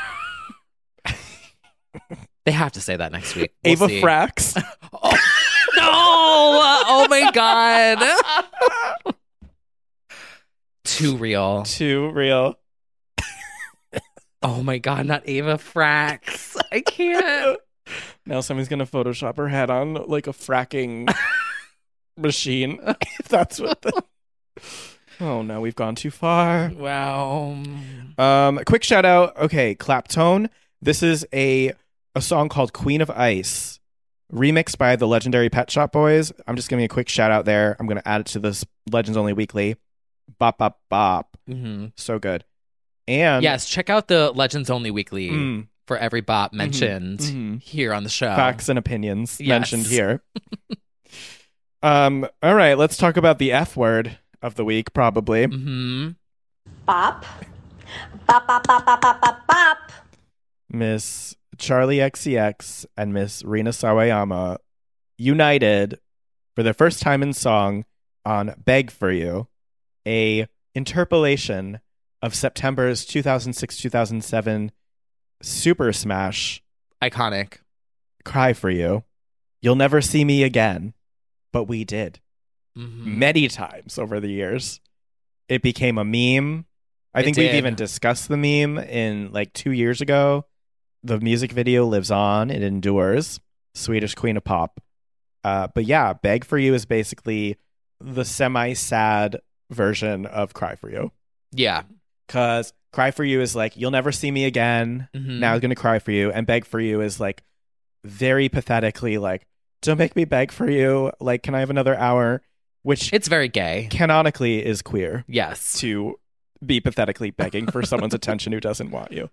They have to say that next week. Ava Frax. Oh, no! Oh my God. Too real. Too real. Oh my God, not Ava Frax. I can't. Now somebody's going to Photoshop her head on like a fracking machine. If that's what Oh no, we've gone too far. Wow. Quick shout out. Okay, Claptone. This is a song called Queen of Ice, remixed by the legendary Pet Shop Boys. I'm just giving a quick shout out there. I'm going to add it to this Legends Only Weekly. Bop, bop, bop. Mm-hmm. So good. And yes, check out the Legends Only Weekly for every bop mentioned here on the show. Facts and opinions mentioned here. All right, let's talk about the F word of the week, probably. Mm-hmm. Bop. Bop, bop, bop, bop, bop, bop, bop. Miss Charlie XCX and Miss Rina Sawayama united for the first time in song on Beg For You, a interpolation of September's 2006-2007 Super Smash. Iconic. Cry For You. You'll never see me again. But we did. Mm-hmm. Many times over the years. It became a meme. I think we've even discussed the meme in like 2 years ago. The music video lives on. It endures. Swedish Queen of Pop. But yeah, Beg For You is basically the semi-sad version of Cry For You. Yeah. Because Cry For You is like, you'll never see me again. Mm-hmm. Now I'm going to cry for you. And Beg For You is like, very pathetically like, don't make me beg for you. Like, can I have another hour? Which it's very gay. Canonically is queer. Yes. To be pathetically begging for someone's attention who doesn't want you.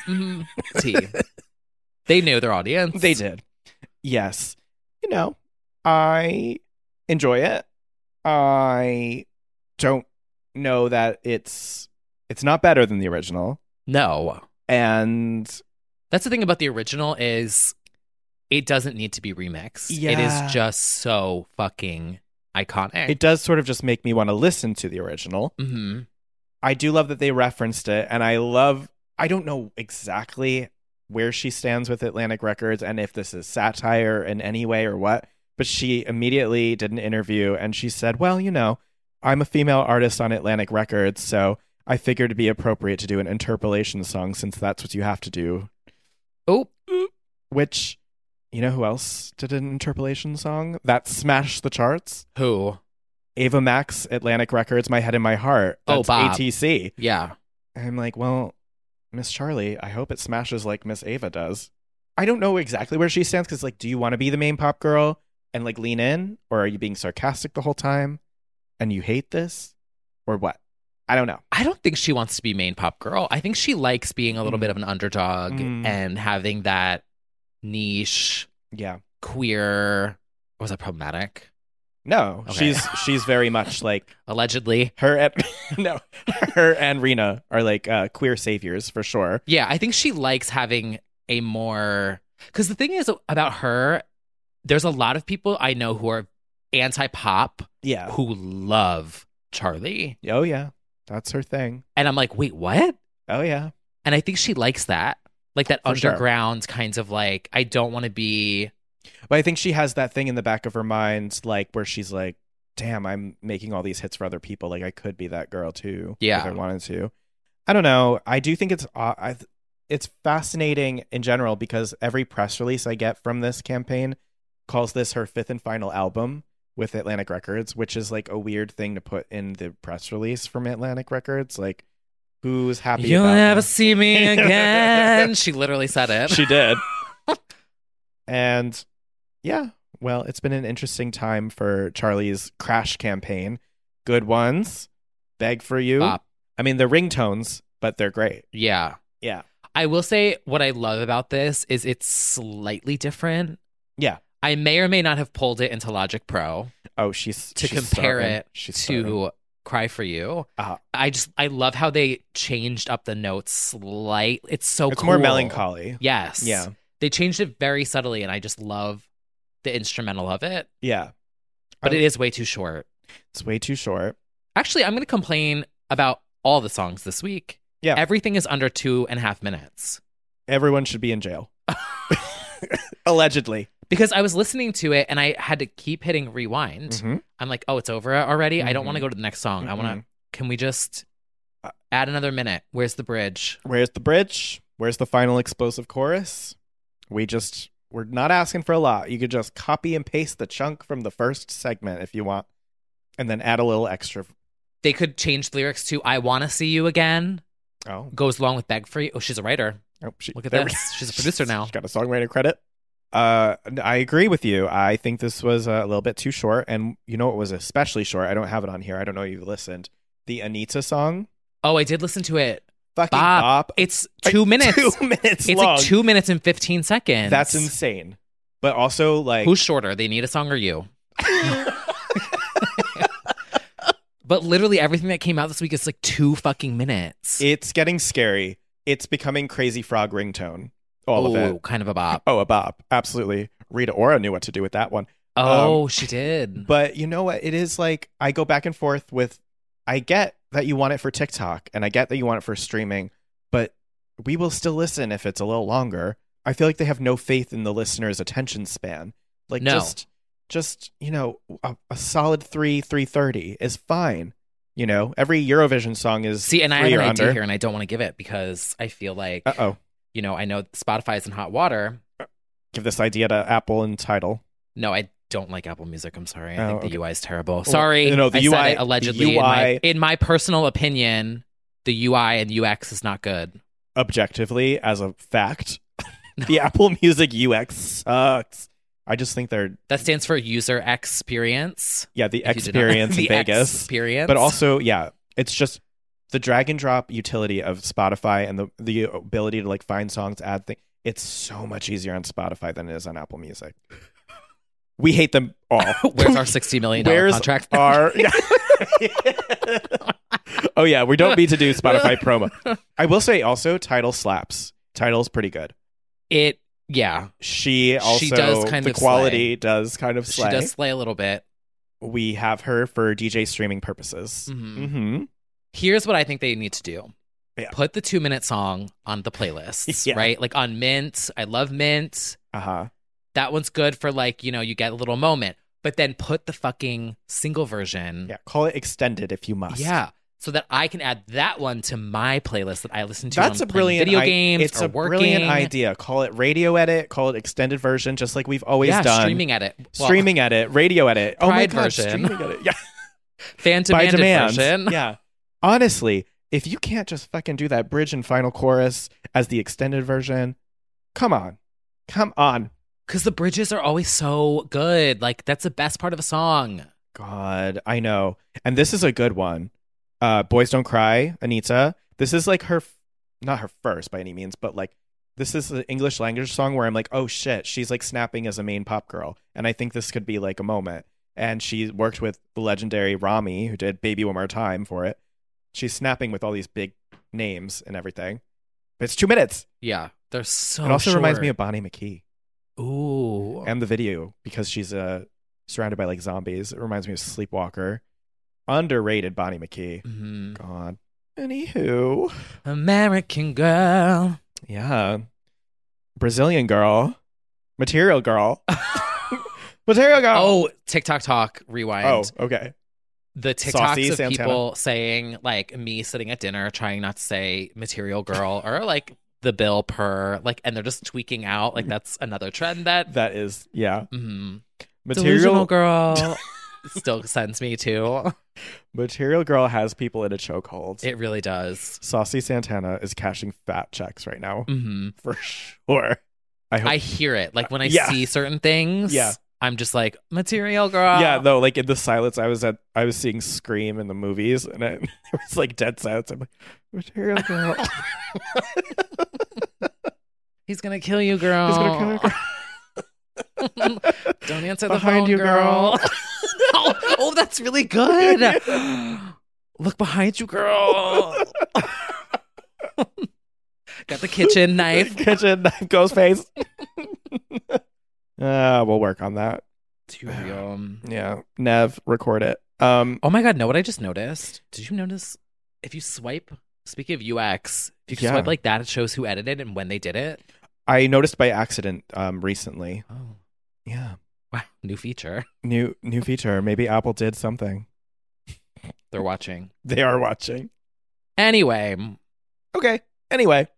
They knew their audience. They did. Yes. I enjoy it. I don't know that it's not better than the original. No. And that's the thing about the original is it doesn't need to be remixed. Yeah. It is just so fucking iconic. It does sort of just make me want to listen to the original. Mm-hmm. I do love that they referenced it, and I don't know exactly where she stands with Atlantic Records and if this is satire in any way or what, but she immediately did an interview and she said, well, I'm a female artist on Atlantic Records, so I figured it'd be appropriate to do an interpolation song since that's what you have to do. Oh. Which, who else did an interpolation song that smashed the charts? Who? Ava Max, Atlantic Records, My Head and My Heart. That's Bob. ATC. Yeah. And I'm like, well, Miss Charlie, I hope it smashes like Miss Ava does. I don't know exactly where she stands because, do you want to be the main pop girl and, lean in? Or are you being sarcastic the whole time and you hate this? Or what? I don't know. I don't think she wants to be main pop girl. I think she likes being a little bit of an underdog and having that niche, queer. Was that problematic? No, okay. she's very much like allegedly her and Rena are like queer saviors for sure. Yeah, I think she likes having a more, because the thing is about her, there's a lot of people I know who are anti-pop, who love Charli. Oh yeah, that's her thing. And I'm like, wait, what? Oh yeah. And I think she likes that, like that for underground kinds of like, I don't want to be. But I think she has that thing in the back of her mind, like where she's like, damn, I'm making all these hits for other people. Like I could be that girl too. Yeah. If I wanted to. I don't know. I do think it's fascinating in general because every press release I get from this campaign calls this her 5th and final album with Atlantic Records, which is like a weird thing to put in the press release from Atlantic Records. Like, who's happy You'll about never that? see me again. She literally said it. She did. And yeah, well, it's been an interesting time for Charli's Crash campaign. Good ones. Beg for You. Bop. I mean, they're ringtones, but they're great. Yeah. Yeah. I will say what I love about this is it's slightly different. Yeah. I may or may not have pulled it into Logic Pro. Oh, she's compare starting. it to Cry for You. I love how they changed up the notes slightly. It's so it's cool. more melancholy. Yes. Yeah. They changed it very subtly, and I just love the instrumental of it. Yeah. But it is way too short. It's way too short. Actually, I'm going to complain about all the songs this week. Yeah. Everything is under 2.5 minutes. Everyone should be in jail. Allegedly. Because I was listening to it and I had to keep hitting rewind. Mm-hmm. I'm like, oh, it's over already? Mm-hmm. I don't want to go to the next song. Mm-hmm. I want to, can we just add another minute? Where's the bridge? Where's the bridge? Where's the final explosive chorus? We're not asking for a lot. You could just copy and paste the chunk from the first segment if you want, and then add a little extra. They could change the lyrics to I Want to See You Again. Oh. Goes along with Beg for You. Oh, she's a writer. Oh, look at this. She's a producer now. She's got a songwriter credit. I agree with you. I think this was a little bit too short. And you know what was especially short? I don't have it on here. I don't know if you've listened. The Anita song. Oh, I did listen to it. Fucking bop. It's 2 minutes. 2 minutes it's long. like 2 minutes and 15 seconds. That's insane. But also, like... Who's shorter? They Need a Song or you? But literally everything that came out this week is like 2 fucking minutes. It's getting scary. It's becoming Crazy Frog ringtone. All of it. Kind of a bop. Oh, a bop. Absolutely. Rita Ora knew what to do with that one. Oh, she did. But you know what? It is like, I go back and forth with, I get that you want it for TikTok and I get that you want it for streaming, but we will still listen if it's a little longer. I feel like they have no faith in the listener's attention span. Like just you know, a solid 3:30 is fine. You know, every Eurovision song is and I have an idea under. here and I don't want to give it because I feel like, you know, I know Spotify is in hot water. Give this idea to Apple and Tidal. No, I don't like Apple Music. I'm sorry. I think the UI is terrible. Well, Sorry. no, the I UI, said it allegedly. the UI, in my personal opinion, the UI and UX is not good. Objectively, as a fact, the Apple Music UX sucks. I just think that stands for user experience. Yeah, the experience in Vegas. Experience. But also, yeah, it's just the drag and drop utility of Spotify and the ability to like find songs, add things. It's so much easier on Spotify than it is on Apple Music. We hate them all. Where's our $60 million contract? Oh yeah, we don't need to do Spotify promo. I will say also, Tidal slaps. Tidal's pretty good. She does kind of the quality slay. Does kind of slay. She does slay a little bit. We have her for DJ streaming purposes. Mm-hmm. Mm-hmm. Here's what I think they need to do. Yeah. Put the 2-minute song on the playlists, right? Like on Mint. I love Mint. That one's good for like, you know, you get a little moment. But then put the fucking single version. Yeah, call it extended if you must. Yeah. So that I can add that one to my playlist that I listen to. That's on a brilliant video games. It's or a working. brilliant idea. Call it radio edit. Call it extended version, just like we've always done. Streaming edit. Streaming edit. Radio edit. Pride oh my god, version. streaming edit. Yeah. Fan demanded version. Yeah. Honestly, if you can't just fucking do that bridge and final chorus as the extended version, come on. Because the bridges are always so good. Like that's the best part of a song. God, I know. And this is a good one. Boys Don't Cry, Anita. This is like not her first by any means, but like this is an English language song where I'm like, oh shit, she's like snapping as a main pop girl. And I think this could be like a moment. And she worked with the legendary Rami, who did Baby One More Time for it. She's snapping with all these big names and everything. But it's 2 minutes. Yeah, they're so It also short. reminds me of Bonnie McKee. Ooh. And the video, because she's surrounded by like zombies. It reminds me of Sleepwalker. Underrated Bonnie McKee. Mm-hmm. God. Anywho. American Girl. Yeah. Brazilian Girl. Material Girl. Material Girl. Oh, TikTok talk rewind. Oh, okay. The TikToks Saucy of Santana. people saying, like, me sitting at dinner trying not to say Material Girl or like the bill per, like, and they're just tweaking out. Like, that's another trend that is, yeah. Mm-hmm. Material Delusional Girl still sends me to. Material Girl has people in a chokehold. It really does. Saucy Santana is cashing fat checks right now. Mm-hmm. For sure. I hear it. Like, when I see certain things. Yeah. I'm just like, Material Girl. Yeah, though, like in the silence, I was seeing Scream in the movies, and there was like dead silence. I'm like, Material Girl. He's gonna kill you, girl. He's gonna kill you, girl. Don't answer the Behind phone, you, girl. Oh, that's really good. Look behind you, girl. Got the kitchen knife. Kitchen knife, ghost face. We'll work on that. Yeah, Nev, record it. Oh my God, know what I just noticed? Did you notice if you swipe, speaking of UX, if you swipe like that, it shows who edited and when they did it? I noticed by accident recently. Oh. Yeah. Wow, new feature. New feature. Maybe Apple did something. They're watching. They are watching. Anyway. Okay. Anyway.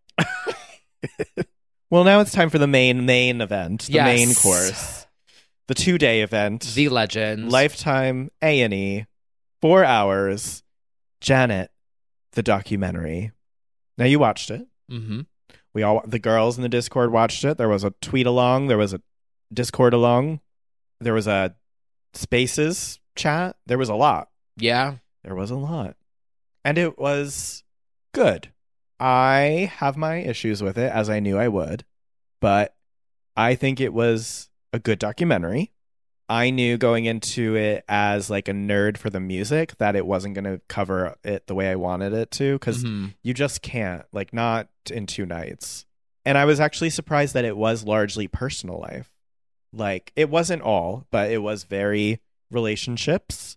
Well, now it's time for the main event, the main course, the 2-day event, The Legend, Lifetime A&E, 4 hours, Janet, the documentary. Now you watched it. Mm-hmm. The girls in the Discord watched it. There was a tweet along. There was a Discord along. There was a Spaces chat. There was a lot. Yeah, there was a lot, and it was good. I have my issues with it, as I knew I would, but I think it was a good documentary. I knew going into it as like a nerd for the music that it wasn't going to cover it the way I wanted it to, because you just can't, like, not in 2 nights. And I was actually surprised that it was largely personal life. Like, it wasn't all, but it was very relationships,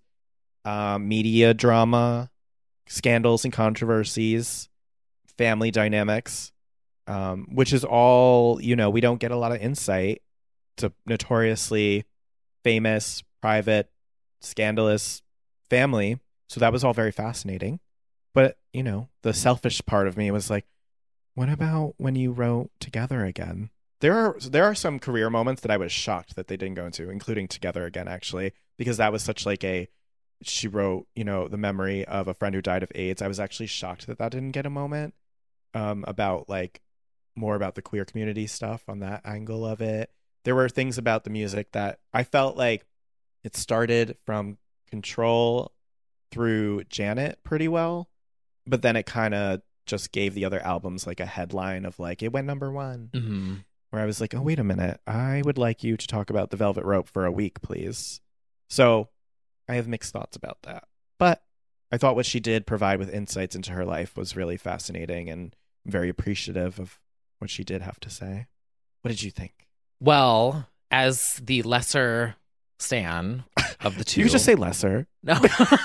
media drama, scandals and controversies, family dynamics, which is all, we don't get a lot of insight to notoriously famous, private, scandalous family. So that was all very fascinating. But, the selfish part of me was like, what about when you wrote Together Again? There are some career moments that I was shocked that they didn't go into, including Together Again, actually, because that was such like she wrote, the memory of a friend who died of AIDS. I was actually shocked that didn't get a moment about like more about the queer community stuff on that angle of it. There were things about the music that I felt like it started from Control through Janet pretty well, but then it kind of just gave the other albums like a headline of like, it went number 1. Mm-hmm. Where I was like, oh, wait a minute. I would like you to talk about The Velvet Rope for a week, please. So I have mixed thoughts about that. But I thought what she did provide with insights into her life was really fascinating, and I'm very appreciative of what she did have to say. What did you think? Well, as the lesser stan of the two. You could just say lesser. No.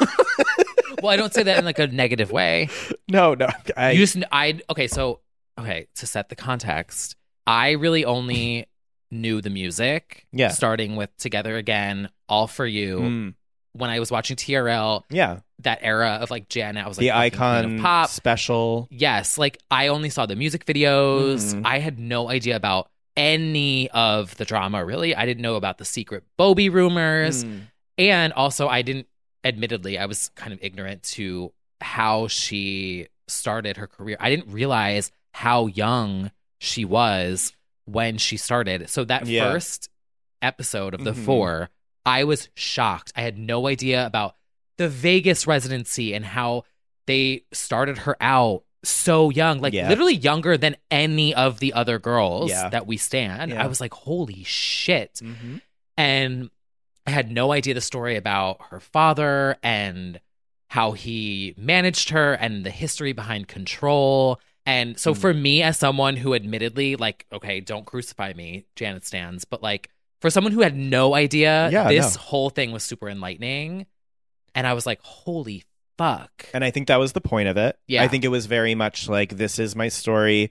Well, I don't say that in like a negative way. No. Okay, to set the context, I really only knew the music. Yeah. Starting with Together Again, All For You. When I was watching TRL. Yeah. That era of like Janet, I was like, the Icon pop special. Yes. Like, I only saw the music videos. I had no idea about any of the drama, really. I didn't know about the secret Bobby rumors. And also, admittedly, I was kind of ignorant to how she started her career. I didn't realize how young she was when she started. So that first episode of the 4, I was shocked. I had no idea about the Vegas residency and how they started her out so young, like literally younger than any of the other girls that we stan. I was like, holy shit. Mm-hmm. And I had no idea the story about her father and how he managed her and the history behind Control. And so for me, as someone who admittedly, like, okay, don't crucify me, Janet stans, but like for someone who had no idea, this whole thing was super enlightening. And I was like, holy fuck. And I think that was the point of it. Yeah. I think it was very much like, this is my story,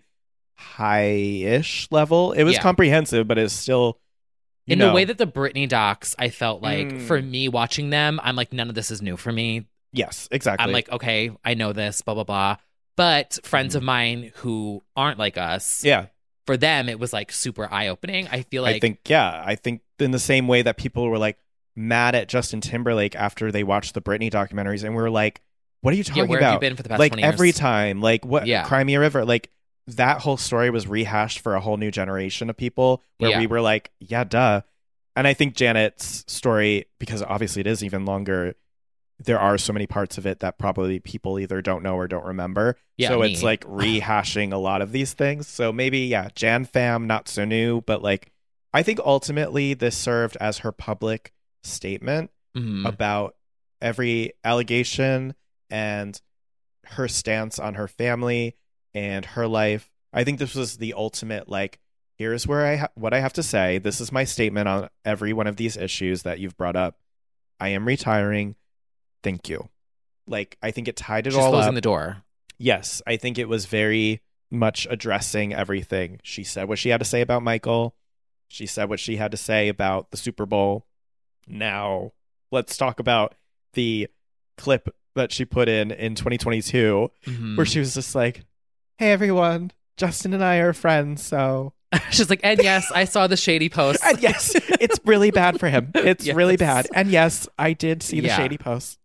high-ish level. It was comprehensive, but it's still... In the way that the Britney docs, I felt like, for me watching them, I'm like, none of this is new for me. Yes, exactly. I'm like, okay, I know this, blah, blah, blah. But friends of mine who aren't like us, for them, it was like super eye-opening. I feel like... I think in the same way that people were like mad at Justin Timberlake after they watched the Britney documentaries, and we were like, what are you talking where about? Have you been for the past like 20 years? Every time, like what Cry Me a River, like that whole story was rehashed for a whole new generation of people where we were like, yeah, duh. And I think Janet's story, because obviously it is even longer, there are so many parts of it that probably people either don't know or don't remember. So it's like rehashing a lot of these things. So maybe, Jan fam, not so new, but like, I think ultimately this served as her public statement about every allegation and her stance on her family and her life. I think this was the ultimate, like, here's where what I have to say. This is my statement on every one of these issues that you've brought up. I am retiring. Thank you. Like, I think it tied it all up. She's closing the door. Yes, I think it was very much addressing everything. She said what she had to say about Michael. She said what she had to say about the Super Bowl. Now, let's talk about the clip that she put in 2022, where she was just like, hey, everyone, Justin and I are friends, so... She's like, and yes, I saw the shady post. And yes, it's really bad for him. It's really bad. And yes, I did see the shady post.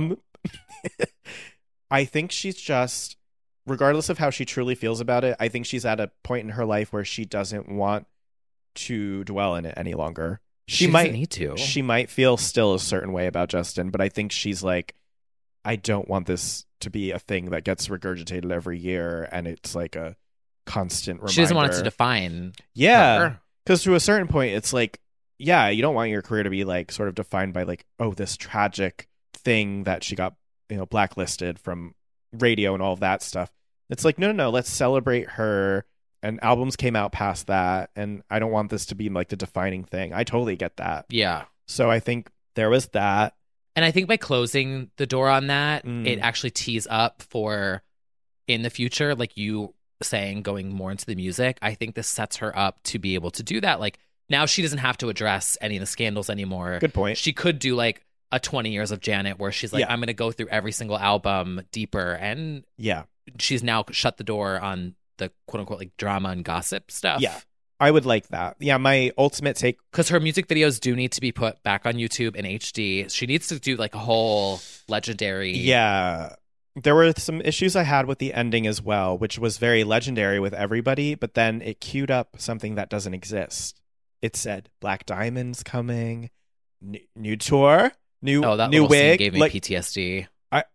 I think she's just, regardless of how she truly feels about it, I think she's at a point in her life where she doesn't want to dwell in it any longer. She might need to. She might feel still a certain way about Justin, but I think she's like, I don't want this to be a thing that gets regurgitated every year, and it's like a constant reminder. She doesn't want it to define her. Because to a certain point, it's like, you don't want your career to be like sort of defined by like, oh, this tragic thing that she got, blacklisted from radio and all of that stuff. It's like, no, let's celebrate her. And albums came out past that, and I don't want this to be like the defining thing. I totally get that. Yeah. So I think there was that. And I think by closing the door on that, it actually tees up for in the future, like you saying, going more into the music. I think this sets her up to be able to do that. Like, now she doesn't have to address any of the scandals anymore. Good point. She could do like a 20 years of Janet where she's like, I'm going to go through every single album deeper. And she's now shut the door on the quote unquote like drama and gossip stuff. Yeah. I would like that. Yeah, my ultimate take... Because her music videos do need to be put back on YouTube in HD. She needs to do like a whole legendary... Yeah. There were some issues I had with the ending as well, which was very legendary with everybody, but then it queued up something that doesn't exist. It said, Black Diamond's coming, new tour, new wig. Gave me PTSD.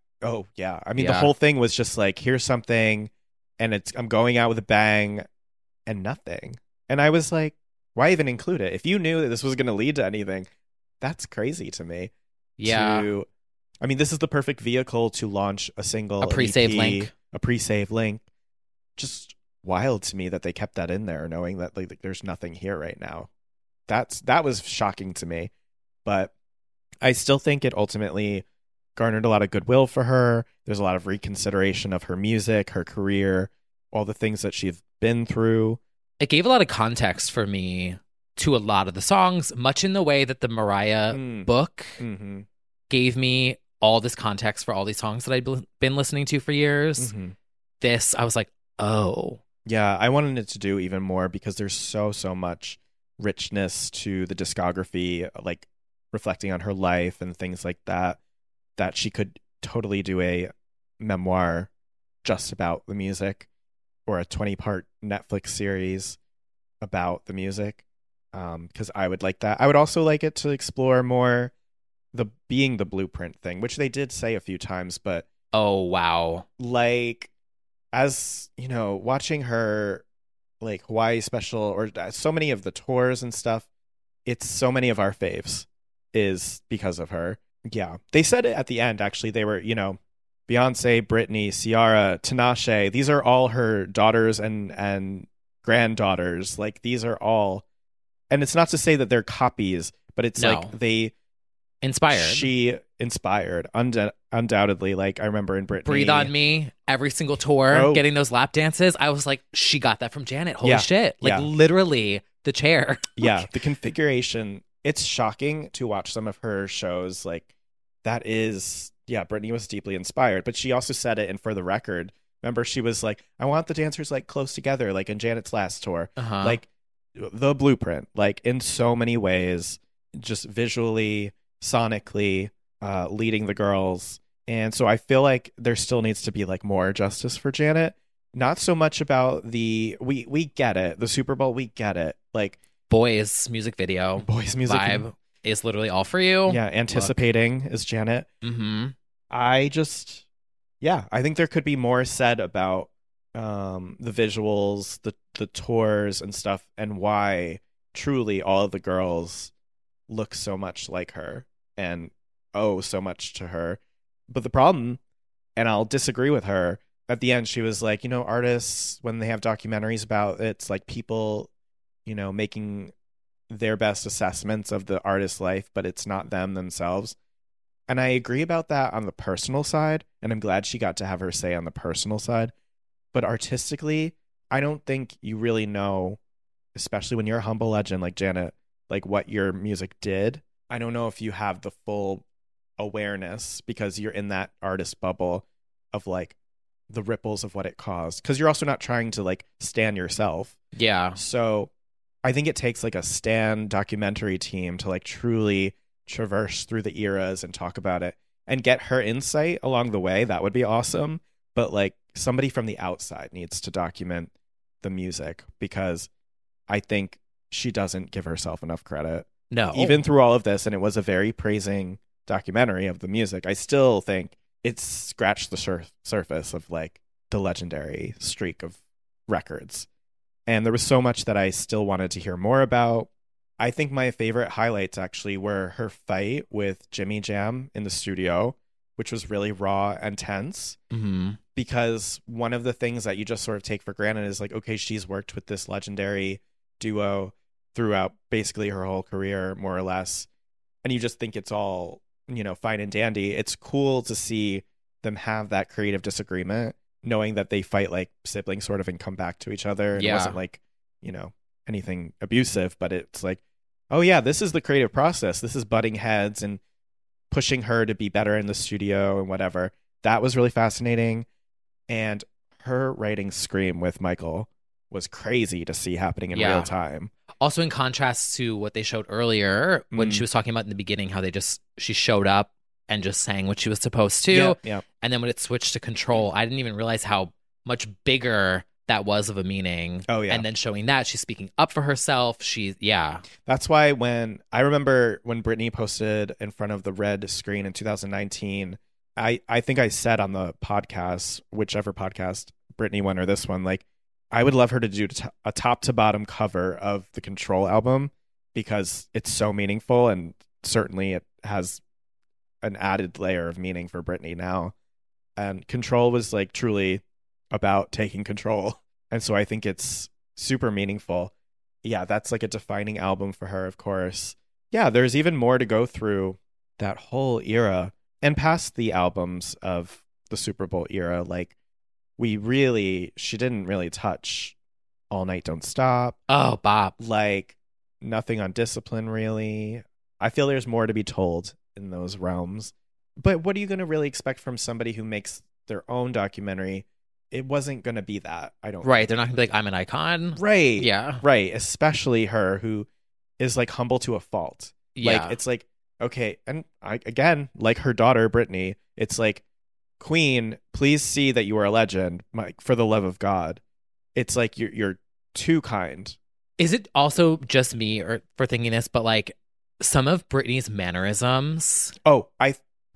I mean, the whole thing was just like, here's something, and I'm going out with a bang, and nothing. And I was like, why even include it? If you knew that this was going to lead to anything, that's crazy to me. Yeah. I mean, this is the perfect vehicle to launch a single, a pre-save link. A pre-save link. Just wild to me that they kept that in there, knowing that like there's nothing here right now. That was shocking to me. But I still think it ultimately garnered a lot of goodwill for her. There's a lot of reconsideration of her music, her career, all the things that she's been through. It gave a lot of context for me to a lot of the songs, much in the way that the Mariah book gave me all this context for all these songs that I'd been listening to for years. This, I was like, oh. Yeah, I wanted it to do even more because there's so much richness to the discography, like reflecting on her life and things like that, that she could totally do a memoir just about the music or a 20-part Netflix series about the music. Because I would like that. I would also like it to explore more being the blueprint thing, which they did say a few times, but Oh, wow. Like, as, you know, watching her, like, Hawaii special or so many of the tours and stuff, it's so many of our faves is because of her. Yeah. They said it at the end, actually. They were, you know, Beyonce, Britney, Ciara, Tinashe. These are all her daughters and granddaughters. Like, these are all, and it's not to say that they're copies, but it's like they inspired. She inspired, undoubtedly. Like, I remember in Britney, Breathe on Me, every single tour, getting those lap dances. I was like, she got that from Janet. Holy shit! Like, literally the chair. Yeah, the configuration. It's shocking to watch some of her shows. Like, that is, yeah, Britney was deeply inspired, but she also said it, and for the record, remember, she was like, I want the dancers like close together, like in Janet's last tour. Like, the blueprint, like in so many ways, just visually, sonically, leading the girls. And so I feel like there still needs to be like more justice for Janet. Not so much about we get it. The Super Bowl, we get it. Like, Boys music video. Boys music vibe is literally all for you. Yeah, anticipating is Janet. I think there could be more said about the visuals, the tours and stuff, and why truly all of the girls look so much like her and owe so much to her. But the problem, and I'll disagree with her, at the end she was like, you know, artists, when they have documentaries about it, it's like people, you know, making their best assessments of the artist's life, but it's not them themselves. And I agree about that on the personal side, and I'm glad she got to have her say on the personal side. But artistically, I don't think you really know, especially when you're a humble legend like Janet, like what your music did. I don't know if you have the full awareness because you're in that artist bubble of like the ripples of what it caused. Because you're also not trying to like stan yourself. Yeah. So I think it takes like a stan documentary team to like truly traverse through the eras and talk about it and get her insight along the way. That would be awesome. But like somebody from the outside needs to document the music, because I think she doesn't give herself enough credit. No. Even through all of this, and it was a very praising documentary of the music, I still think it's scratched the surface of like the legendary streak of records. And there was so much that I still wanted to hear more about. I think my favorite highlights actually were her fight with Jimmy Jam in the studio, which was really raw and tense. Because one of the things that you just sort of take for granted is like, okay, she's worked with this legendary duo throughout basically her whole career, more or less. And you just think it's all, you know, fine and dandy. It's cool to see them have that creative disagreement, knowing that they fight like siblings sort of and come back to each other. And it wasn't like, you know, anything abusive, but it's like, oh yeah, this is the creative process. This is butting heads and pushing her to be better in the studio and whatever. That was really fascinating. And her writing Scream with Michael was crazy to see happening in real time. Also, in contrast to what they showed earlier, when she was talking about in the beginning, how she showed up and just sang what she was supposed to. Yeah. And then when it switched to Control, I didn't even realize how much bigger that was of a meaning. Oh, yeah. And then showing that she's speaking up for herself. That's why when I remember when Britney posted in front of the red screen in 2019, I think I said on the podcast, whichever podcast, Britney one or this one, like, I would love her to do a top to bottom cover of the Control album, because it's so meaningful, and certainly it has an added layer of meaning for Britney now. And Control was like truly about taking control. And so I think it's super meaningful. Yeah, that's like a defining album for her, of course. Yeah, there's even more to go through that whole era and past the albums of the Super Bowl era. Like, she didn't really touch All Night Don't Stop. Oh, Bob. Like, nothing on Discipline, really. I feel there's more to be told in those realms. But what are you going to really expect from somebody who makes their own documentary? It wasn't going to be that, I don't Right, think. they're not going to be like, I'm an icon. Right. Yeah. Right, especially her, who is like humble to a fault. Yeah. Like, it's like, okay, and again, like her daughter, Britney, it's like, Queen, please see that you are a legend, for the love of God. It's like you're too kind. Is it also just me for thinking this, but like some of Britney's mannerisms? Oh, I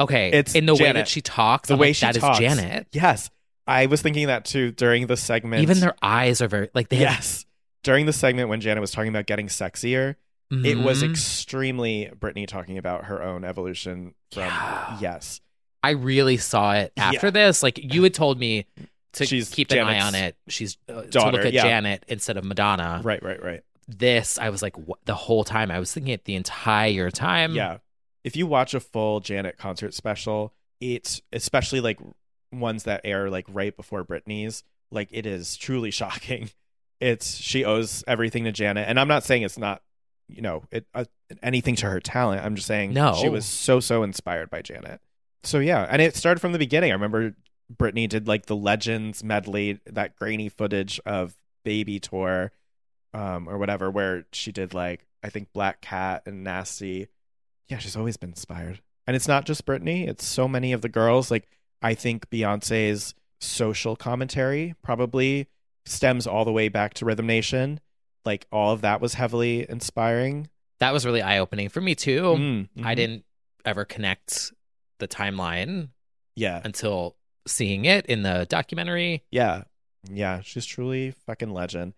Okay, It's in the way Janet. that she talks, The I'm way like, she that talks. is Janet. Yes. I was thinking that too during the segment. Even their eyes are very like they have, Yes. During the segment when Janet was talking about getting sexier, it was extremely Brittany talking about her own evolution from yes. I really saw it after this. Like you had told me to She's keep an eye Janet's on it. She's to daughter, look at yeah. Janet instead of Madonna. Right. This, I was like, the whole time. I was thinking it the entire time. Yeah. If you watch a full Janet concert special, it's especially like ones that air like right before Britney's, like it is truly shocking. She owes everything to Janet. And I'm not saying it's not, anything to her talent. I'm just saying she was so inspired by Janet. So yeah. And it started from the beginning. I remember Britney did like the Legends medley, that grainy footage of Baby tour, or whatever, where she did like, I think Black Cat and Nasty. Yeah, she's always been inspired. And it's not just Britney, it's so many of the girls. Like, I think Beyonce's social commentary probably stems all the way back to Rhythm Nation. Like, all of that was heavily inspiring. That was really eye-opening for me, too. Mm-hmm. I didn't ever connect the timeline Yeah. until seeing it in the documentary. Yeah. She's truly fucking legend.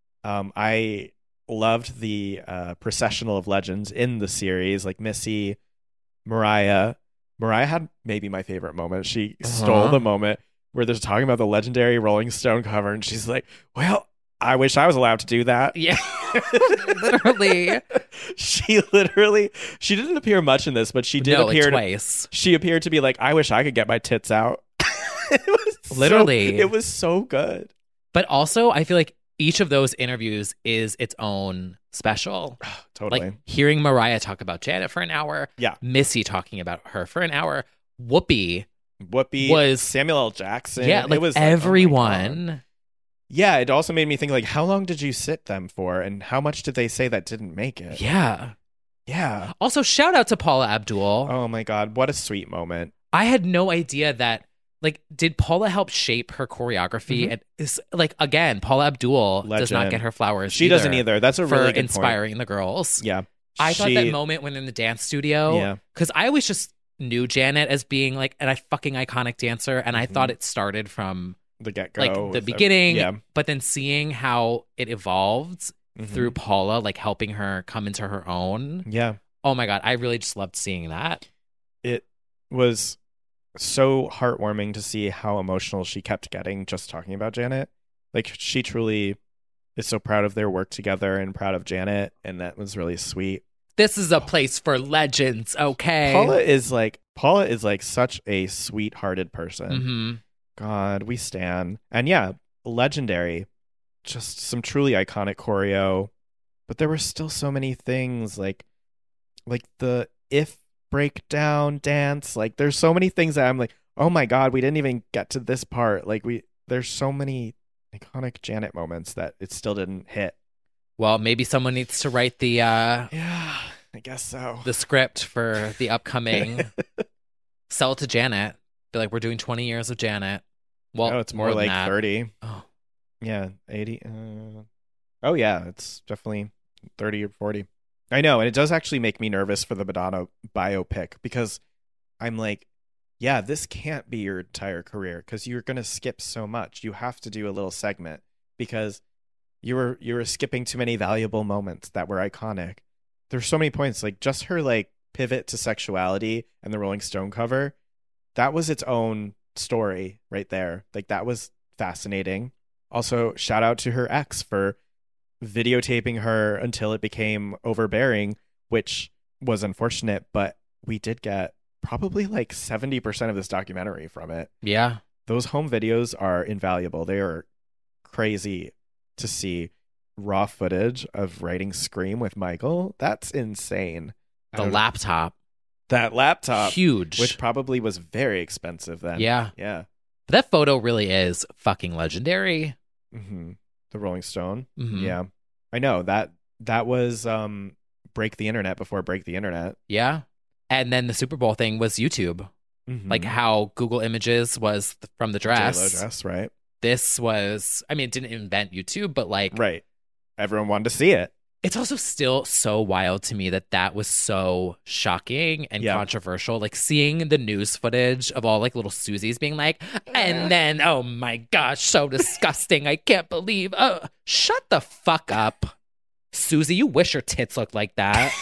I loved the processional of legends in the series, like Missy, Mariah. Mariah had maybe my favorite moment. She stole the moment where they're talking about the legendary Rolling Stone cover, and she's like, well, I wish I was allowed to do that. Yeah. Literally. She didn't appear much in this, but she did appear twice. She appeared to be like, I wish I could get my tits out. Literally. It was so good. But also, I feel like each of those interviews is its own special. Totally. Like hearing Mariah talk about Janet for an hour. Yeah. Missy talking about her for an hour. Whoopi was Samuel L. Jackson. Yeah, like it was everyone. Like, oh yeah, it also made me think like, how long did you sit them for, and how much did they say that didn't make it? Yeah. Also, shout out to Paula Abdul. Oh my God, what a sweet moment. I had no idea that. Like, did Paula help shape her choreography? And is like again, Paula Abdul does not get her flowers. She doesn't either. That's a really for good inspiring point. the girls. Yeah, I thought that moment when in the dance studio. Yeah, because I always just knew Janet as being like a fucking iconic dancer, and I thought it started from the get-go, like the beginning. Yeah, but then seeing how it evolved through Paula, like helping her come into her own. Yeah. Oh my God, I really just loved seeing that. It was so heartwarming to see how emotional she kept getting just talking about Janet. Like, she truly is so proud of their work together and proud of Janet, and that was really sweet. This is a place for legends, okay? Paula is like such a sweet-hearted person. God, we stan. And yeah, legendary. Just some truly iconic choreo. But there were still so many things like the If breakdown dance. Like, there's so many things that I'm like, oh my God, we didn't even get to this part. Like, there's so many iconic Janet moments that it still didn't hit. Well, maybe someone needs to write the yeah, I guess so. The script for the upcoming Sell it to Janet. Be like, we're doing 20 years of Janet. Well, no, it's more like than that. 30. Oh. Yeah, 80. Oh yeah, it's definitely 30 or 40. I know, and it does actually make me nervous for the Madonna biopic, because I'm like, yeah, this can't be your entire career, because you're going to skip so much. You have to do a little segment, because you were skipping too many valuable moments that were iconic. There's so many points, like just her like pivot to sexuality and the Rolling Stone cover. That was its own story right there. Like, that was fascinating. Also, shout out to her ex for videotaping her until it became overbearing, which was unfortunate, but we did get probably like 70% of this documentary from it. Yeah. Those home videos are invaluable. They are crazy to see. Raw footage of writing Scream with Michael. That's insane. The laptop. That laptop. Huge. Which probably was very expensive then. Yeah. Yeah. But that photo really is fucking legendary. Mm-hmm. The Rolling Stone. Mm-hmm. Yeah. I know. That was break the internet before break the internet. Yeah. And then the Super Bowl thing was YouTube. Mm-hmm. Like how Google Images was from the dress. J-Lo dress, right? This was, I mean, it didn't invent YouTube, but like. Right. Everyone wanted to see it. It's also still so wild to me that was so shocking and controversial. Like seeing the news footage of all like little Susies being like, and then, oh my gosh, so disgusting. I can't believe. Oh, shut the fuck up. Susie, you wish your tits looked like that.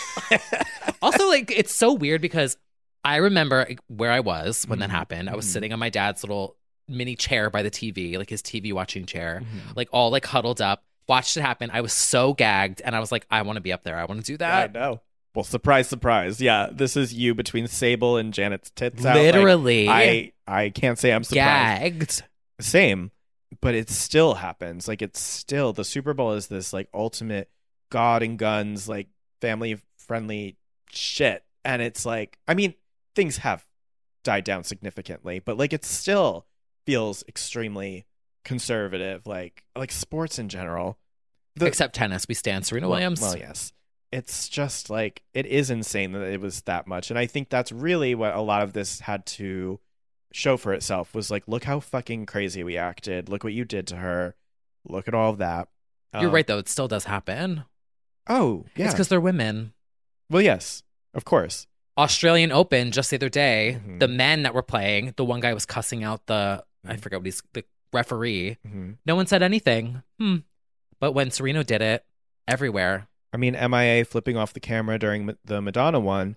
Also, like, it's so weird because I remember where I was when that happened. I was sitting on my dad's little mini chair by the TV, like his TV watching chair, like all like huddled up. Watched it happen. I was so gagged, and I was like, I want to be up there. I want to do that. I know. Well, surprise, surprise. Yeah, this is you between Sable and Janet's tits out. Literally. Like, I can't say I'm surprised. Gagged. Same. But it still happens. Like, it's still, the Super Bowl is this, like, ultimate God and guns, like, family-friendly shit. And it's like, I mean, things have died down significantly, but, like, it still feels extremely conservative, like sports in general. Except tennis, we stand Serena Williams. Well, yes. It's just like, it is insane that it was that much. And I think that's really what a lot of this had to show for itself, was like, look how fucking crazy we acted. Look what you did to her. Look at all of that. You're right, though. It still does happen. Oh, yeah. It's because they're women. Well, yes, of course. Australian Open just the other day, the men that were playing, the one guy was cussing out I forget what the referee. No one said anything. But when Serena did it, everywhere. I mean, MIA flipping off the camera during the Madonna one.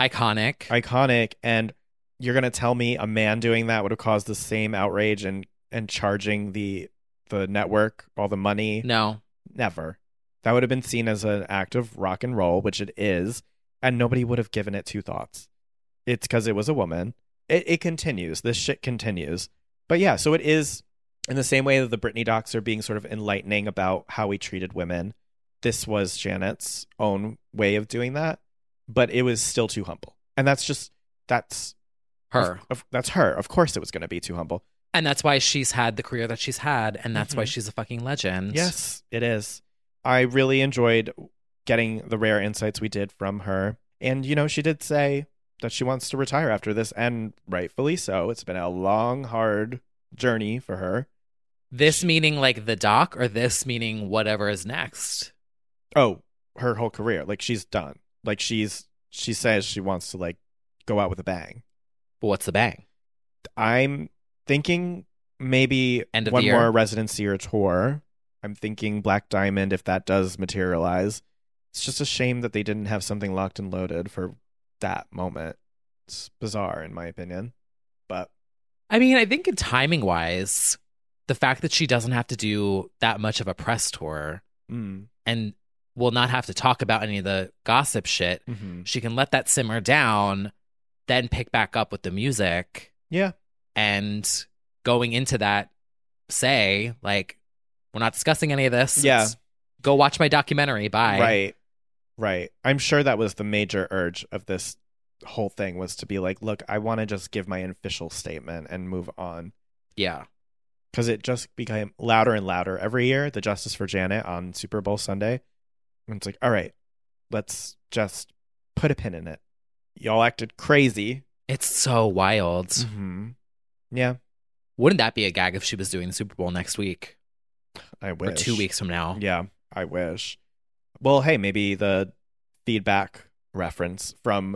Iconic. And you're going to tell me a man doing that would have caused the same outrage and charging the network all the money? No. Never. That would have been seen as an act of rock and roll, which it is. And nobody would have given it two thoughts. It's because it was a woman. It continues. This shit continues. But yeah, so it is in the same way that the Britney docs are being sort of enlightening about how we treated women. This was Janet's own way of doing that, but it was still too humble. And that's her. That's her. Of course it was going to be too humble. And that's why she's had the career that she's had, and that's why she's a fucking legend. Yes, it is. I really enjoyed getting the rare insights we did from her. And, you know, she did say that she wants to retire after this, and rightfully so. It's been a long, hard journey for her. This meaning like the doc, or this meaning whatever is next? Oh, her whole career. Like, she's done. Like, she says she wants to, like, go out with a bang. But what's the bang? I'm thinking maybe end of one the year. More residency or tour. I'm thinking Black Diamond, if that does materialize. It's just a shame that they didn't have something locked and loaded for that moment. It's bizarre, in my opinion. But I mean, I think in timing wise, the fact that she doesn't have to do that much of a press tour and will not have to talk about any of the gossip shit, she can let that simmer down, then pick back up with the music. Yeah. And going into that, say, like, we're not discussing any of this. Yeah. Go watch my documentary. Bye. Right. I'm sure that was the major urge of this whole thing, was to be like, look, I want to just give my official statement and move on. Yeah. Because it just became louder and louder every year, the Justice for Janet on Super Bowl Sunday. And it's like, all right, let's just put a pin in it. Y'all acted crazy. It's so wild. Yeah. Wouldn't that be a gag if she was doing the Super Bowl next week? I wish. Or 2 weeks from now. Yeah, I wish. Well, hey, maybe the feedback reference from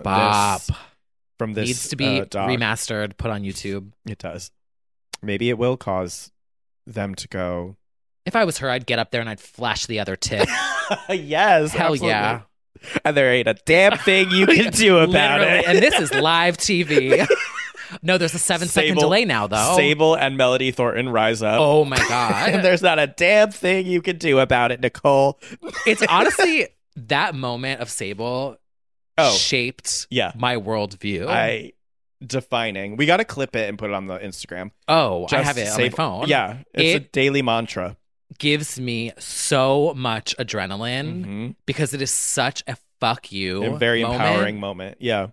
this needs to be remastered, put on YouTube. It does. Maybe it will cause them to go. If I was her, I'd get up there and I'd flash the other tip. Yes. Hell absolutely. yeah. And there ain't a damn thing you can do about it. And this is live TV. No, there's a 7-second delay now, though. Sable and Melody Thornton rise up. Oh, my God. And there's not a damn thing you can do about it, Nicole. It's honestly that moment of Sable shaped my worldview. Defining. We got to clip it and put it on the Instagram. Oh, I have it on my phone. Yeah. It's a daily mantra. Gives me so much adrenaline because it is such a fuck you a very moment. Empowering moment. Yeah.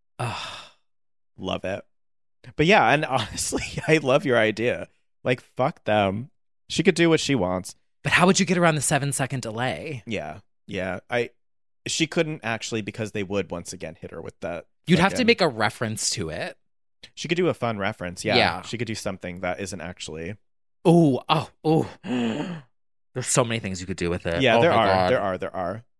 Love it. But yeah, and honestly, I love your idea. Like, fuck them. She could do what she wants. But how would you get around the 7-second delay? Yeah. She couldn't actually, because they would once again hit her with that. You'd have to make a reference to it. She could do a fun reference. Yeah. She could do something that isn't actually. Oh. There's so many things you could do with it. Yeah, oh there my are. God. There are.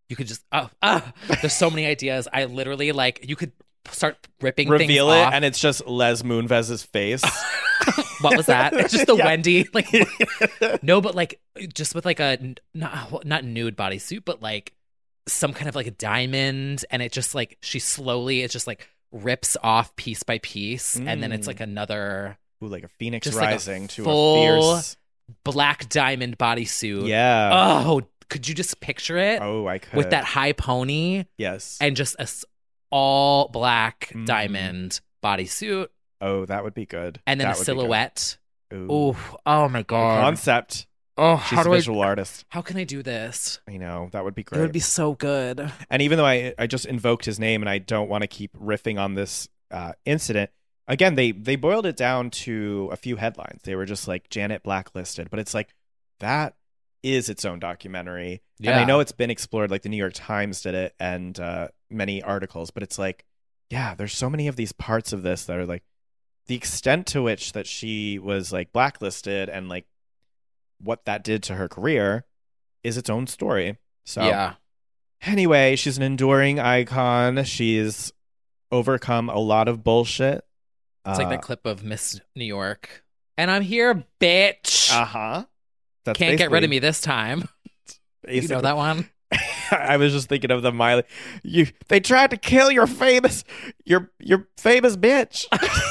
You could just there's so many ideas. I literally like you could start ripping Reveal things it, off. and it's just Les Moonves's face. What was that? It's just the Wendy. Like no, but like just with like a not nude bodysuit, but like some kind of like a diamond, and it just like it just like rips off piece by piece, and then it's like another like a phoenix just rising like to full a fierce black diamond bodysuit. Yeah. Oh, could you just picture it? Oh, I could. With that high pony. Yes. And just a all black diamond bodysuit. Oh, that would be good. And then that a silhouette. Ooh. Oh my God. Concept. Oh, she's a visual artist. How can I do this? I know. That would be great. It would be so good. And even though I just invoked his name and I don't want to keep riffing on this incident, again, they boiled it down to a few headlines. They were just like Janet blacklisted, but it's like that is its own documentary. Yeah. And I know it's been explored, like the New York Times did it and many articles, but it's like, yeah, there's so many of these parts of this that are like the extent to which that she was like blacklisted and like what that did to her career is its own story. So yeah. Anyway, she's an enduring icon. She's overcome a lot of bullshit. It's like that clip of Miss New York. And I'm here, bitch. Uh-huh. Can't get rid of me this time. You know that one? I was just thinking of the Miley. They tried to kill your famous bitch.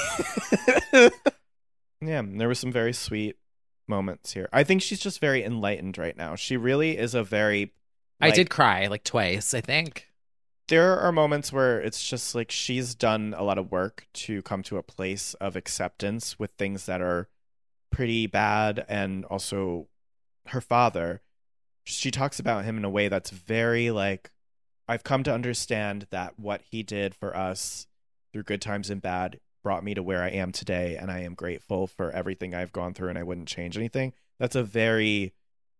Yeah, there were some very sweet moments here. I think she's just very enlightened right now. She really is a very... I did cry like twice, I think. There are moments where it's just like she's done a lot of work to come to a place of acceptance with things that are pretty bad. And also her father, she talks about him in a way that's very like, I've come to understand that what he did for us through good times and bad brought me to where I am today. And I am grateful for everything I've gone through and I wouldn't change anything. That's a very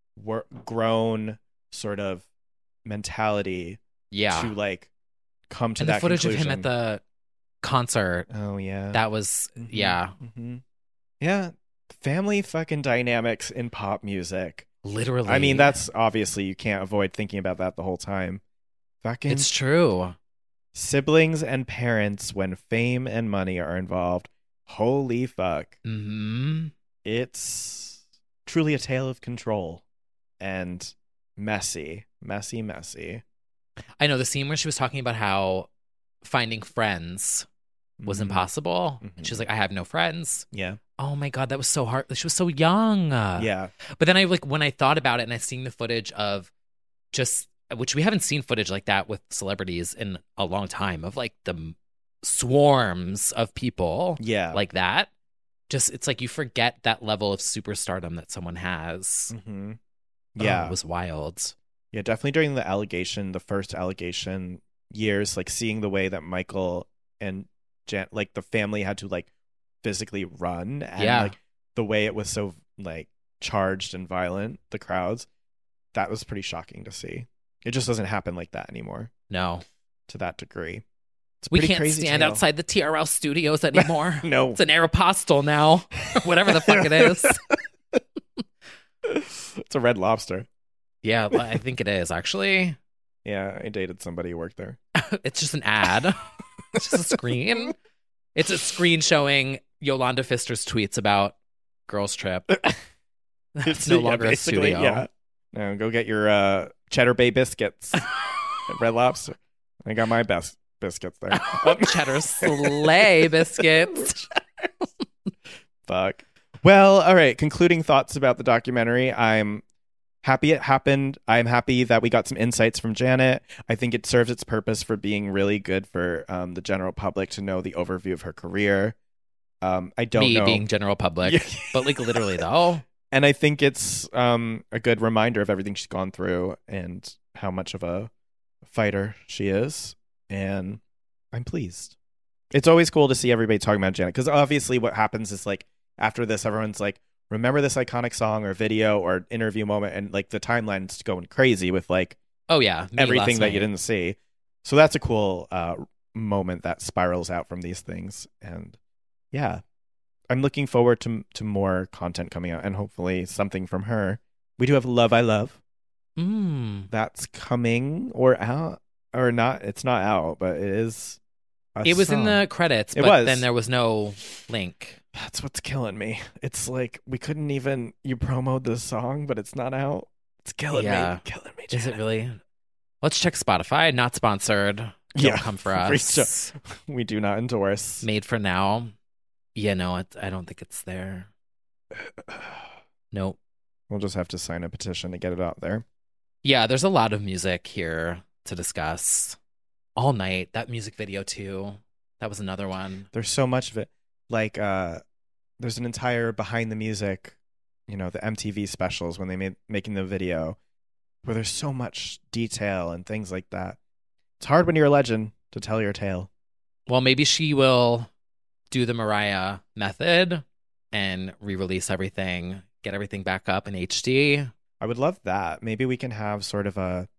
grown sort of mentality. Yeah. To like come to and that the footage conclusion. of him at the concert. Oh yeah. That was yeah. Mm-hmm. Yeah. Family fucking dynamics in pop music. Literally. I mean, that's obviously you can't avoid thinking about that the whole time. Fucking it's true. Siblings and parents when fame and money are involved. Holy fuck. Mm-hmm. It's truly a tale of control and messy. I know the scene where she was talking about how finding friends was impossible. Mm-hmm. She's like, I have no friends. Yeah. Oh my God, that was so hard. She was so young. Yeah. But then when I thought about it and I seen the footage of which we haven't seen footage like that with celebrities in a long time, of like the swarms of people. Yeah. Like that. Just, it's like you forget that level of superstardom that someone has. Mm-hmm. Yeah. It was wild. Yeah, definitely during the first allegation years, like seeing the way that Michael and like the family had to like physically run and like the way it was so like charged and violent, the crowds, that was pretty shocking to see. It just doesn't happen like that anymore. No. To that degree. We can't stand outside the TRL studios anymore. No. It's an Aeropostale now. Whatever the fuck it is. It's a Red Lobster. Yeah, I think it is, actually. Yeah, I dated somebody who worked there. It's just an ad. It's just a screen. It's a screen showing Yolanda Pfister's tweets about Girls Trip. It's no longer a studio. Yeah. Now go get your Cheddar Bay biscuits at Red Lobster. I got my best biscuits there. Cheddar Sleigh biscuits. Fuck. Well, all right. Concluding thoughts about the documentary. I'm happy it happened. I'm happy that we got some insights from Janet. I think it serves its purpose for being really good for the general public to know the overview of her career. I don't know. Being general public, but like literally though. And I think it's a good reminder of everything she's gone through and how much of a fighter she is. And I'm pleased. It's always cool to see everybody talking about Janet, because obviously what happens is like after this, everyone's like, remember this iconic song or video or interview moment, and like the timeline's going crazy with like, oh yeah, everything that you didn't see. So that's a cool moment that spirals out from these things. And yeah, I'm looking forward to more content coming out and hopefully something from her. We do have Love I Love. That's coming or out or not. It's not out, but it is. It was in the credits, but then there was no link. That's what's killing me. It's like we couldn't even. You promoted the song, but it's not out. It's killing me. Killing me. Janet. Is it really? Let's check Spotify. Not sponsored. Don't come for us. We do not endorse. Made for now. Yeah, no, I don't think it's there. Nope. We'll just have to sign a petition to get it out there. Yeah, there's a lot of music here to discuss. All Night, that music video too. That was another one. There's so much of it. Like, there's an entire behind the music, the MTV specials when they making the video, where there's so much detail and things like that. It's hard when you're a legend to tell your tale. Well, maybe she will do the Mariah method and re-release everything, get everything back up in HD. I would love that. Maybe we can have sort of a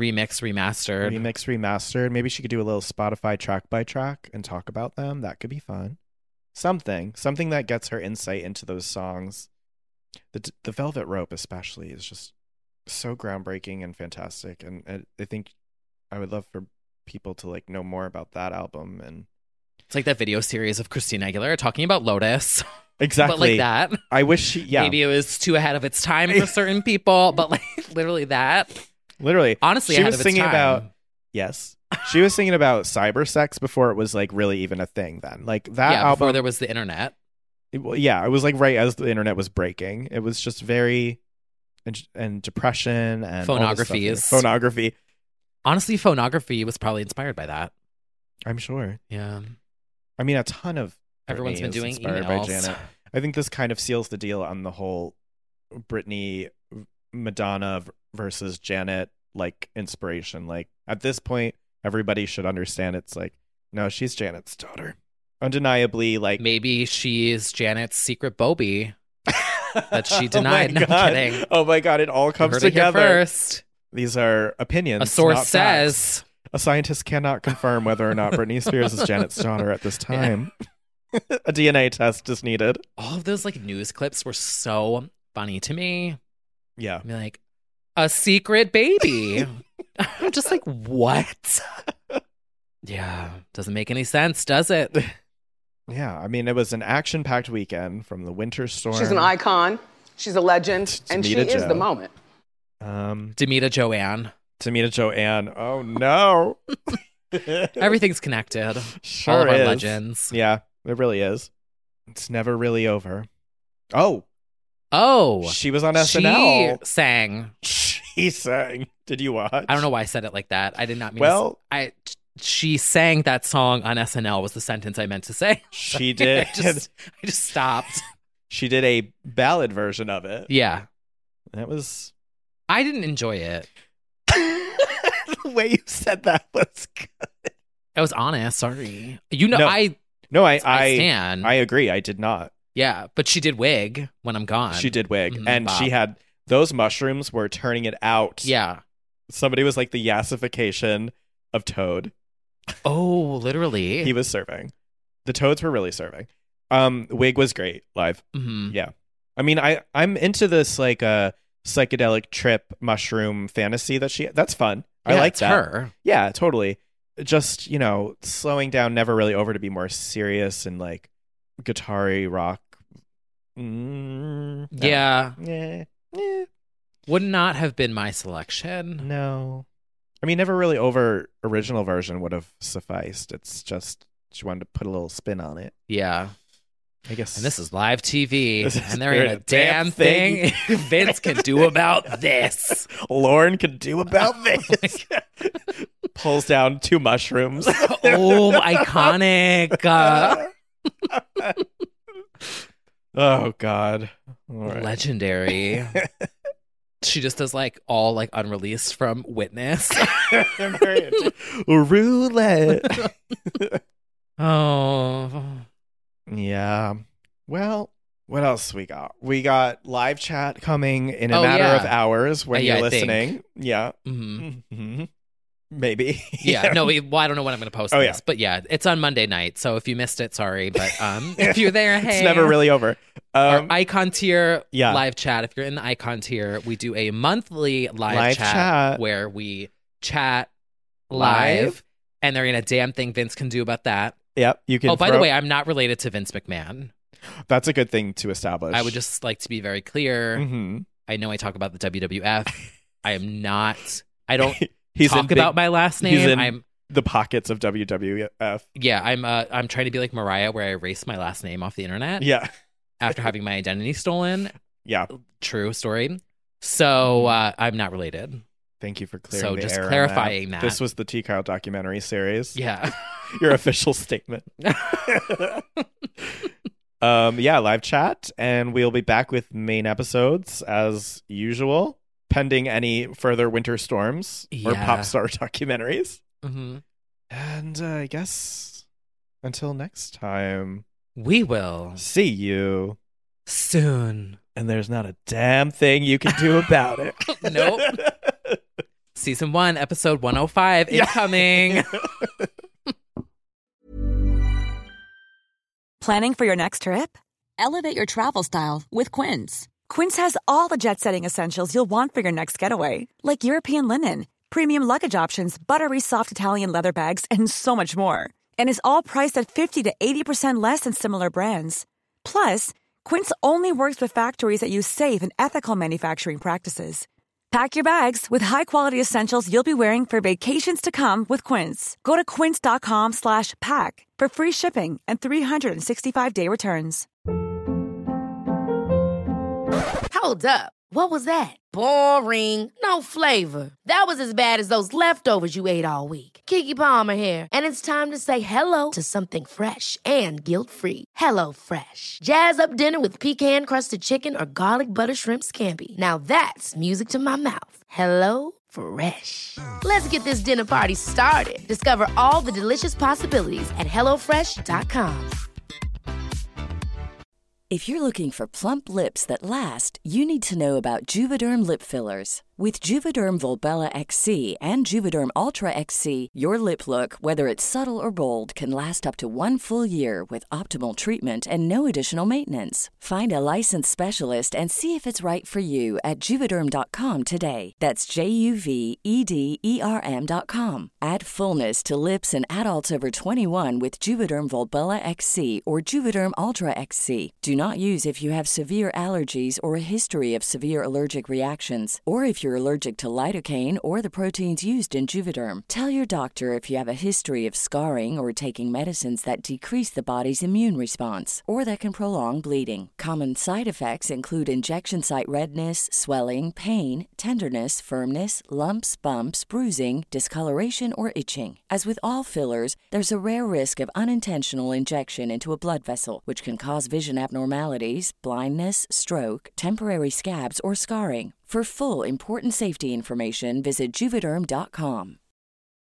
remastered. Maybe she could do a little Spotify track by track and talk about them. That could be fun. Something that gets her insight into those songs. The Velvet Rope especially is just so groundbreaking and fantastic, and I think I would love for people to know more about that album. And it's like that video series of Christina Aguilera talking about Lotus. Exactly. But like that. I wish maybe it was too ahead of its time for certain people, but literally that. Literally. Honestly, she ahead was of its singing time. about she was singing about cyber sex before it was really even a thing then. That album, before there was the internet. It was right as the internet was breaking. It was just very and depression and phonography. Honestly, phonography was probably inspired by that. I'm sure. Yeah. I mean, a ton of everyone's been doing inspired emails. by Janet. I think this kind of seals the deal on the whole Britney, Madonna versus Janet inspiration. At this point, everybody should understand it's no, she's Janet's daughter. Undeniably, maybe she's Janet's secret Bobby that she denied. Oh my God. Kidding. Oh my God, it all comes together. First. These are opinions. A source not says. Facts. A scientist cannot confirm whether or not Britney Spears is Janet's daughter at this time. Yeah. A DNA test is needed. All of those news clips were so funny to me. Yeah. I mean, a secret baby. I'm just what? Yeah. Doesn't make any sense, does it? Yeah. I mean, it was an action-packed weekend from the winter storm. She's an icon. She's a legend. And she is the moment. Demita Joanne. Oh, no. Everything's connected. Sure all of our is. legends. Yeah, it really is. It's never really over. Oh. She was on SNL. She sang. Did you watch? I don't know why I said it like that. I did not mean she sang that song on SNL was the sentence I meant to say. She did. I just stopped. She did a ballad version of it. Yeah. That was... I didn't enjoy it. The way you said that was good. I was honest. Sorry. I stand. I agree. I did not. Yeah, but she did Wig when I'm gone. She did Wig. And she had... Those mushrooms were turning it out. Yeah. Somebody was the yassification of Toad. Oh, literally. He was serving. The Toads were really serving. Wig was great live. Mm-hmm. Yeah. I mean, I'm into this psychedelic trip mushroom fantasy that's fun. Yeah, I like it's that. Her. Yeah, totally. Just, slowing down, never really over to be more serious and guitar-y rock. No. Yeah. Yeah. Would not have been my selection. No. I mean, never really over original version would have sufficed. It's just she wanted to put a little spin on it. Yeah. I guess. And this is is TV, and there ain't a damn thing Vince can do about this. Lauren can do about this. Pulls down 2 mushrooms. Oh, iconic. Oh, God. All right. Legendary. She just does all unreleased from Witness. Roulette. Oh. Yeah. Well, what else we got? We got live chat coming in a matter of hours when you're listening. Yeah. Mm-hmm. Mm-hmm. Maybe. Yeah. No, I don't know when I'm going to post this. Yeah. But yeah, it's on Monday night. So if you missed it, sorry. But if you're there, hey. It's never really over. Our Icon tier live chat. If you're in the Icon tier, we do a monthly live chat where we chat live. And there ain't a damn thing Vince can do about that. Yep. You can. By the way, I'm not related to Vince McMahon. That's a good thing to establish. I would just like to be very clear. Mm-hmm. I know I talk about the WWF. I am not. I don't talk about my last name. He's in the pockets of WWF. Yeah, I'm trying to be like Mariah, where I erased my last name off the internet. Yeah. After having my identity stolen. Yeah. True story. So I'm not related. Thank you for clearing the air. So just clarifying that. This was the T. Kyle documentary series. Yeah. Your official statement. Live chat, and we'll be back with main episodes as usual, pending any further winter storms or pop star documentaries. Mm-hmm. And I guess until next time, we will see you soon. And there's not a damn thing you can do about it. Nope. Season 1, episode 105 incoming. Planning for your next trip? Elevate your travel style with Quince. Quince has all the jet-setting essentials you'll want for your next getaway, like European linen, premium luggage options, buttery soft Italian leather bags, and so much more. And is all priced at 50 to 80% less than similar brands. Plus, Quince only works with factories that use safe and ethical manufacturing practices. Pack your bags with high-quality essentials you'll be wearing for vacations to come with Quince. Go to quince.com/pack for free shipping and 365-day returns. Hold up. What was that? Boring. No flavor. That was as bad as those leftovers you ate all week. Keke Palmer here. And it's time to say hello to something fresh and guilt-free. Hello Fresh. Jazz up dinner with pecan-crusted chicken or garlic butter shrimp scampi. Now that's music to my mouth. Hello Fresh. Let's get this dinner party started. Discover all the delicious possibilities at HelloFresh.com. If you're looking for plump lips that last, you need to know about Juvederm lip fillers. With Juvederm Volbella XC and Juvederm Ultra XC, your lip look, whether it's subtle or bold, can last up to 1 full year with optimal treatment and no additional maintenance. Find a licensed specialist and see if it's right for you at Juvederm.com today. That's JUVEDERM.com. Add fullness to lips in adults over 21 with Juvederm Volbella XC or Juvederm Ultra XC. Do not use if you have severe allergies or a history of severe allergic reactions, or if you're allergic to lidocaine or the proteins used in Juvederm. Tell your doctor if you have a history of scarring or taking medicines that decrease the body's immune response or that can prolong bleeding. Common side effects include injection site redness, swelling, pain, tenderness, firmness, lumps, bumps, bruising, discoloration, or itching. As with all fillers, there's a rare risk of unintentional injection into a blood vessel, which can cause vision abnormalities, blindness, stroke, temporary scabs, or scarring. For full important safety information, visit Juvederm.com.